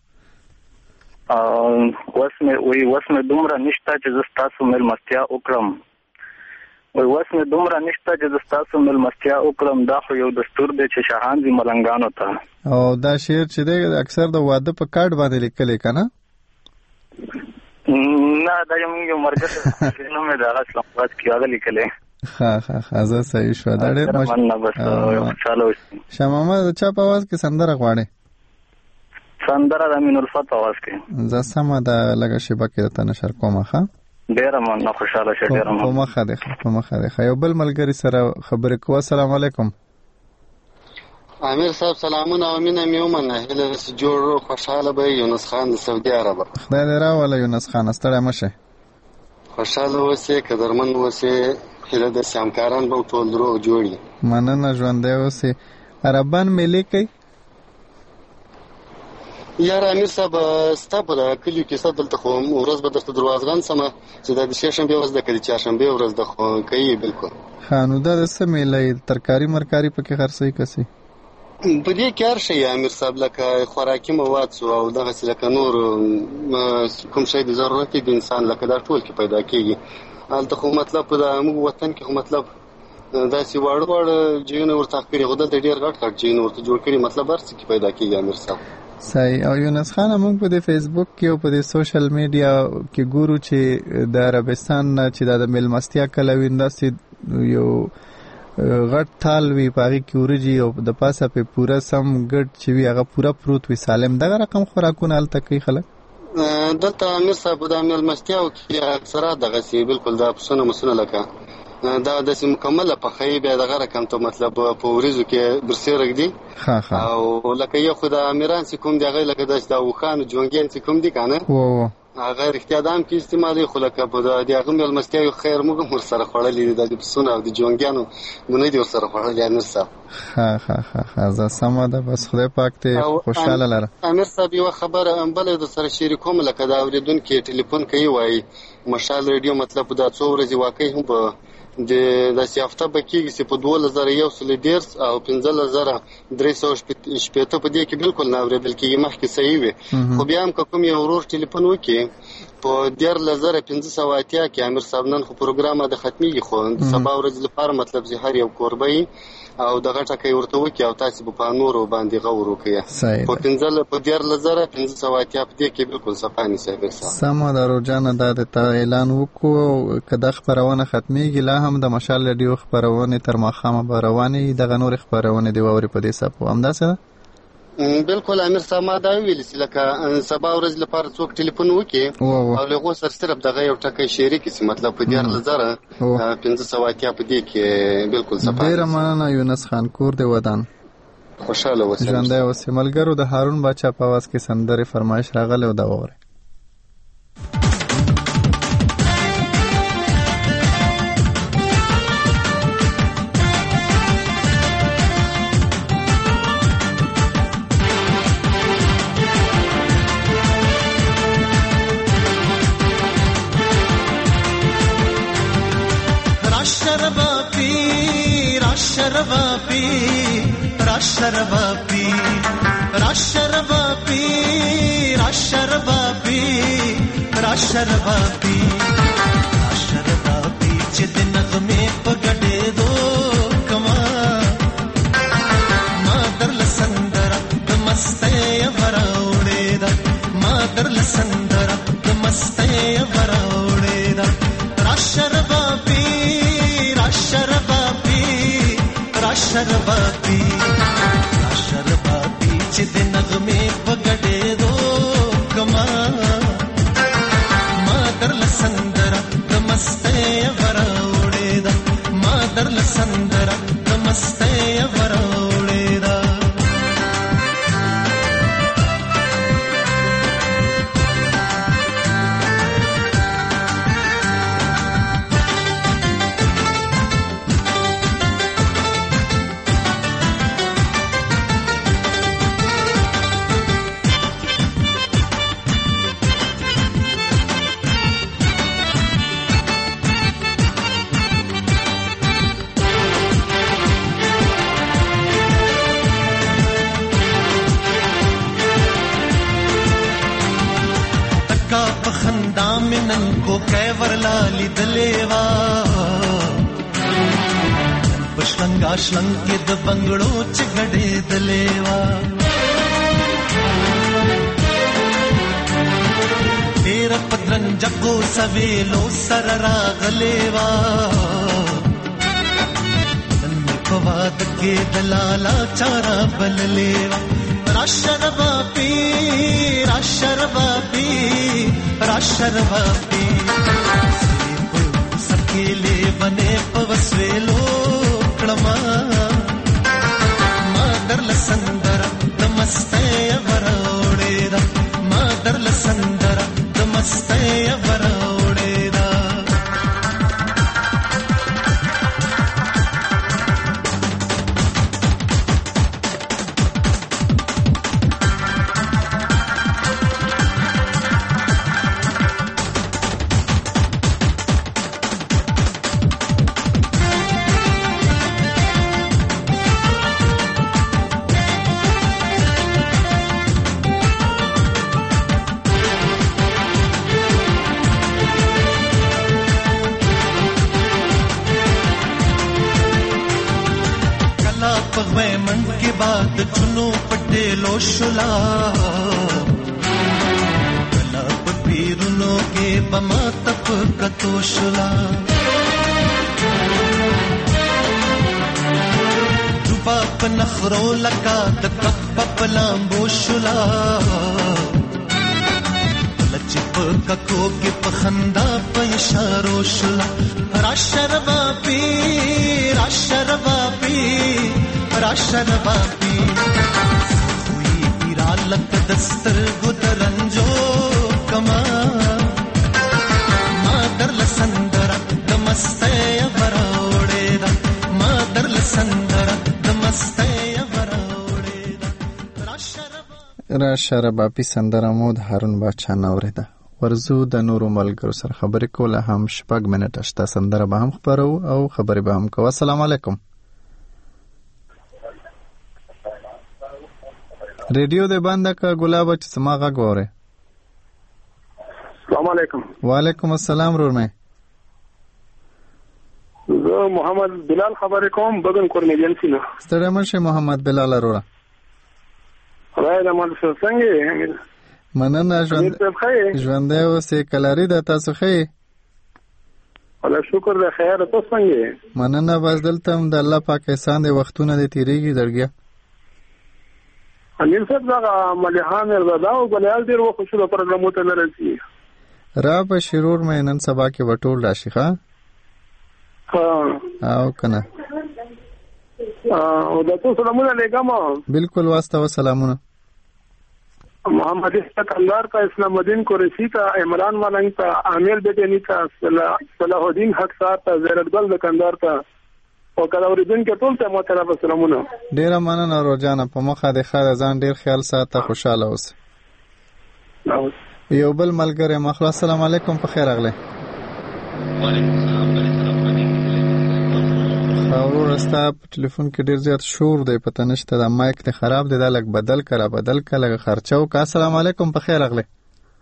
وس مې دومره نشته چې زه ستاسو میلمستیا وکړم، وس مې دومره نشته چې زه ستاسو میلمستیا وکړم، دا خو یو دستور دی چې شاهان دي ملنګانو ته. او دا شعر چې دی اکثر د واده په کارډ باندې لیکلی که نه؟ نه، دا زموږ یو ملګری نوم یې د هغه اسلام آباد کې هغه لیکلی. ښه زه صحیح شوه. دا ډېر مننه. بس یو خوشحاله اوسئ. شاه محمد د چا په اواز کې سندره غواړې؟ سندره د امین الفت په اواز کې. زه سمه ده لږه شیبه کې درته نشر کومه. ښه، ډېره مننه، خوشحاله شه. ډېره مننه. په مخه دی. یو بل ملګري سره خبرې کوو. السلام علیکم. امیر صاحب سلامونه او مینه مې ومنه. هیله ده چې جوړ خوشحاله به یونس خان د سعودي عربه. خدای دې راوله یونس خان، ستړی مه شئ. خوشحاله اوسئ، قدرمن اوسئ. هیله ده چې همکاران به ټول روغ جوړ وي. مننه، ژوندی اوسئ. عربان میلې کوي؟ یاره امیر صاحب ستا په کلیو کې ستا دلته خو ورځ به درته دروازګان سمه چې دا د شنبې ورځ ده که د چهارشنبې ورځ ده خو کوي بلکل. ښه، نو دا د څه میله؟ ترکاري مرکاري پکې خرڅوي کسي؟ په دې کې هر شی امیر صاحب، لکه خوراکي مواد سو او دغسې لکه نور کوم شی د ضرورت د انسان لکه دا ټول کې پیدا کېږي. هلته خو مطلب په موږ وطن کې خو مطلب داسې واړه جیونه ورته کړي، خو دلته ډېر غټ جیونه ورته جوړ کړي، مطلب هر څه کې پیدا کېږي امیر صاحب. صحیح. او یونس خان موږ په دې فیسبوک کې او په دې سوشل میډیا کې ګورو چې د عربستان نه چې دا د میلمستیا کله وي داسې یو غټ تال وي، په هغې کې وریجې او د پاسه پې پوره سم ګډ چې وي هغه پوره پروت وي سالم. دغه رقم خوراکونه هلته کوي خلک؟ دلته امیر صاحب د میلمستیاو کې اکثره دغسې بلکل دا پسونه مسونه لکه دا داسې مکمله پخوي، بیا دغه رقم ته مطلب په وریځو کې برسې رږدي. او لکه یو خو د امیران چې کوم دی هغه لکه داسې د اوښانو جونګیان چې کوم دي که نه، هغه رښتیا د هم کې استعمالوي، خو لکه په د هغه میلمستیاوې خیر موږ هم ورسره خوړلي دي، د پسونه او د جونګیانو نه دي ورسره خوړلي امیر صاحب. ښه زه سمه ده. بس خدای پاک ته خوشحاله لره. امیر صاحب یوه خبره بله در سره شریکوم، لکه د اورېدونکي ټلیفون کوي وایي مشال ریډیو مطلب دا څو ورځې واقعي هم په د داسې هفته به کېږي چې په 2113 او 15380 په دې کې بلکل نه اورېدل کېږي، مخکې صحیح وي. خو بیا هم که کوم یو ورور ټلیفون وکړي په 13580 کې امیر صاحب نن خو پروګرام د ختمیږي، خو د سبا ورځې لپاره مطلب چې هر یو کوربه یي او دغه ټکی ورته وکړي او تاسې به په نورو باندې غور وکړي. په 13580 په دې کې بلکل صفا نیسئ امیر صاحب. سمه ده روجانه، دا د اعلان وکړو که دا خپرونه ختمیږي لا هم د مشال ریډیو خپرونې تر ماښامه به روانې، دغه نورې خپرونې دې واورې په دې څپو. همداسې ده؟ بلکل امیر صاحب ما دا ویلي چې لکه سبا ورځ لپاره څوک ټلیفون وکړي او له هغو سره صرف دغه یو ټکی شریک شي، مطلب په 13580 په دې کې بلکل صفا. ډېره مننه یونس خان، کور دې ودان. خوشحاله اوسئ. ژوندی اوسئ. ملګرو د هارون باچا په اواز کې سندرې فرمایش راغلی او دا واورئ. رشرباپی رشرباپی رشرباپی رشرباپی رشرباپی رشرباپی چې د نغمې په ګډېدو کما ما درله سندره د مستۍ وراوړې ده ما درله سندره د مستۍ وراوړې ده رشرباپی رشرباپی رشرباپی رشرباپی چې د نغمې په ګډېدو کما ما درله سندره د مستۍ وراوړې ده ما درله سندره د مستۍ وراوړې ده نن کو کیور لالی دلیوا پښلنګا شلنګ کې د بنگړو چګړې دلیوا تیر پترن جګو سویلو سر راغلیوا نن په واد کې دلالا چارا بللیوا رشرباپی رشرباپی رشرباپی سکیلے بنے پوسویلو کړما ما درله سندره د مستۍ وراوړې ده ما درله سندره د مستۍ وراوړې ده من के बाद चुनो पटेलो शुला कलब पीरुनो के बमा तप कतोशुला रुबाप नखरो लका दकप पलाम्बो शुला लचिप कको के पखंदा पैशारो शुला रशरबापी रशरबापी रशरबापी हुई इरालत दस्तर गुदरंजो कमा मा दरल संदरा दमस्तै वरावड़े दा मा दरल संदरा दमस्तै वरावड़े दा رشرباپی سندره مو د هارون باچا نوریده ورزو د نورو ملګرو سره خبرې کوله هم شپږ منټه شته سندره به هم خبرو او خبرې به هم کوو السلام علیکم ریډیو دې بند کړه ګلاب چې سما غږ وره السلام علیکم وعلیکم السلام رور مې زه محمد بلال خبرې کوم بګن کورنیجن سینا ستړی مشه محمد بلال وروره راځه مال څنګه مننه ژوند اوسې کلاری د تاسو خې الله شکر د خیر تاسو څنګه مننه بس دلته هم د الله پاک احسان دی وختونه د تیریږي درګه انیل صاحب دا مليحان رضا او بلال ډیر وخت شو پروګرامو ته لرسي را په شرور مې نن سبا کې وټول راشي ښا او کنه او دا تاسو سلامونه علیکم بالکل واسطه و سلامونه محمد اسکندر کا اسلام الدین قریشی کا عمران ملنگ کا عامر بیٹینی کا صلاح الدین حق صاحب کا زیرت گل دکاندار کا او کلاوریدن کې ټول ته محترم سلامونه ډیر مننه روزانه په مخه د خیر ځان ډیر خیال ساته خوشاله اوسه یو بل ملګری مخلص السلام علیکم په خیر اغله وعلیکم السلام او راستا په ټلیفون کې ډیر زیات شور دی، پته نشته دا مایک ته خراب دی، دا لګ بدل کړه خرچو کا. السلام علیکم، په خیر اغله.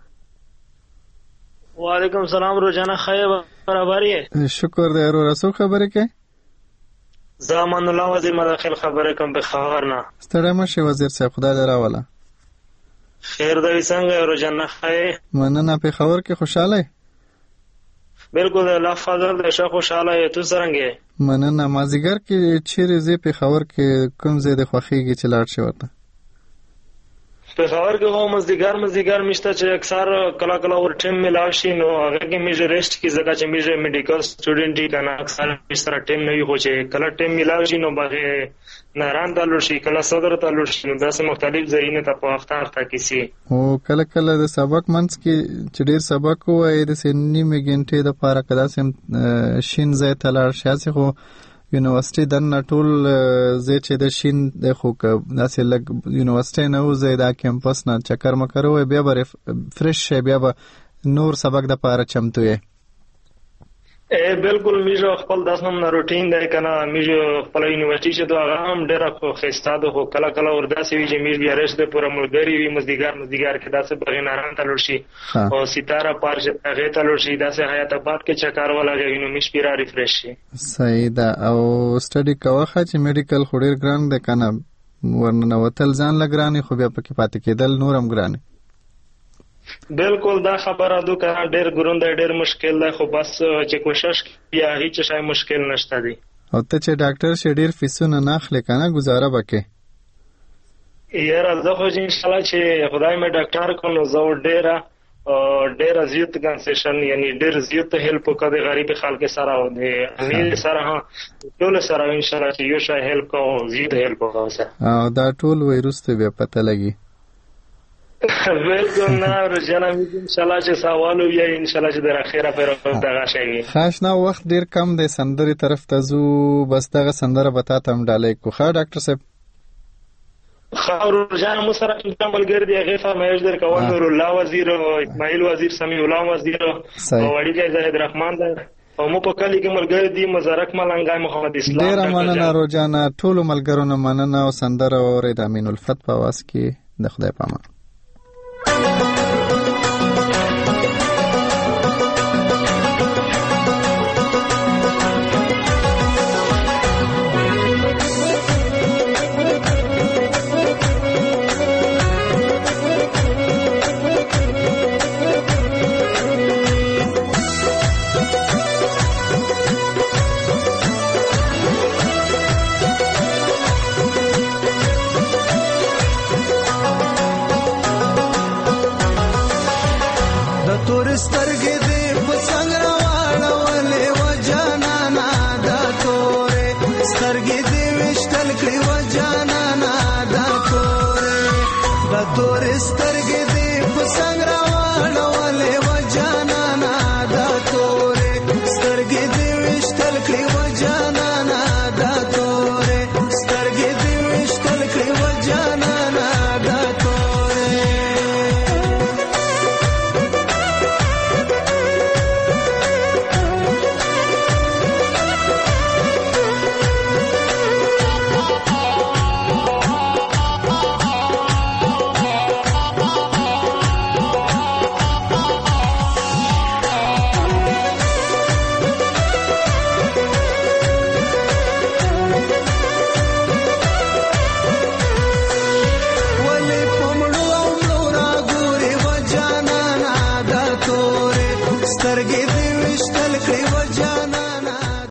وعلیکم السلام روزانه خیر برابر یې؟ شکر دی. رسو خبرې کې زمان الله وزیر مداخل خبره کوم په خبر نه ستړی مشه وزیر صاحب، خدای دې راوله. خیر دی څنګه روزانه خیر؟ مننه. په خبر کې خوشاله؟ بالکل الله فضل دې شه خوشاله یې. تو څنګه؟ مننه. مازیګر کې چیرې زی په خبر کې کوم زی د خوخیږي چې لاړ شي ورته؟ په خبر کې هم مزدګار مشته چې اکثر کلا ور ټیم ملاوي شي، نو هغه کې میجر ریسټ کی ځکه چې میجر میډیکل سټوډنټ دی کنه، اکثر سره ټیم نه وي خو چې کلا ټیم ملاوي شي نو باغې ناران تعلق شي، کلا صدر تعلق شي، نو داسې مختلف ځایونه ته په اختیار تا کیسي. او کله د سبق منځ کې چې ډیر سبق وای د سنی میګنټې د پاره کدا سم شین ځای ته لاړ شي، خو یونیورسيټي د ټول زه چې د شین د خو داسې لګ یونیورسيټي نه وځي دا کیمپس نه چکر مکروي، بیا به فرش شي، بیا به نور سبق د پاره چمتو یې. بالکل میجو خپل داسنم نه روټین دی کنه، میجو خپل یونیورسيټي چې دا هم ډېر خو خسته ده، خو کله وردا سي چې میج بیا رښت د پوره ملګری وي مزدګار کې داسې بغیناران ته لور شي او ستاره پارج هغه ته لور شي، داسې حیات آباد کې چکر ولګي نو میش پیرا ریفریش شي. صحیح ده. او سټډي کوخه چې میډیکل خوریر ګران ده کنه، ورننه وتل ځان لګرانی، خو بیا پکې پاتې کېدل نورم ګرانی. بالکل دا خبره دو که ډېر ګرون دی، ډېر مشکل دی، خو بس چې کوشش بیا هیڅ شای مشکل نشته دی. او ته چې ډاکټر شې ډېر فیسونه نه اخلې کنه، گزاره وکې؟ یاره زه خو ان شاء الله چې خدای مې ډاکټر کړ نو زه ډېر زیات کنسیشن یعنی ډېر زیات هیلپ وکړم غریب خلک سره او د امیر سره ټول سره ان شاء الله چې یو شای هیلپ کوم، زیات هیلپ وکړم. او دا ټول وایروس ته بیا پته لګي. بالکل نه روزانه ان شاء الله چې سوالو یا ان شاء الله چې در اخیره پر دغه شي خاص نه وخت ډیر کم دی، سندري طرف ته زو بس دغه سندره بتا ته هم ډالې کو. ښه ډاکټر صاحب خاور روزانه مو سره ملګری دی، هغه فرمایش در کوم نور الله وزیر او اسماعیل وزیر سمیع الله وزیر او وړي کې زاهد رحمان دی او مو په کلی کې ملګری دی مزارک ملنګای محمد اسلام. ډیر مننه روزانه ټول ملګرونو مننه او سندره اورید. امین الفت په واس کې د خدای پامان. تور سترګې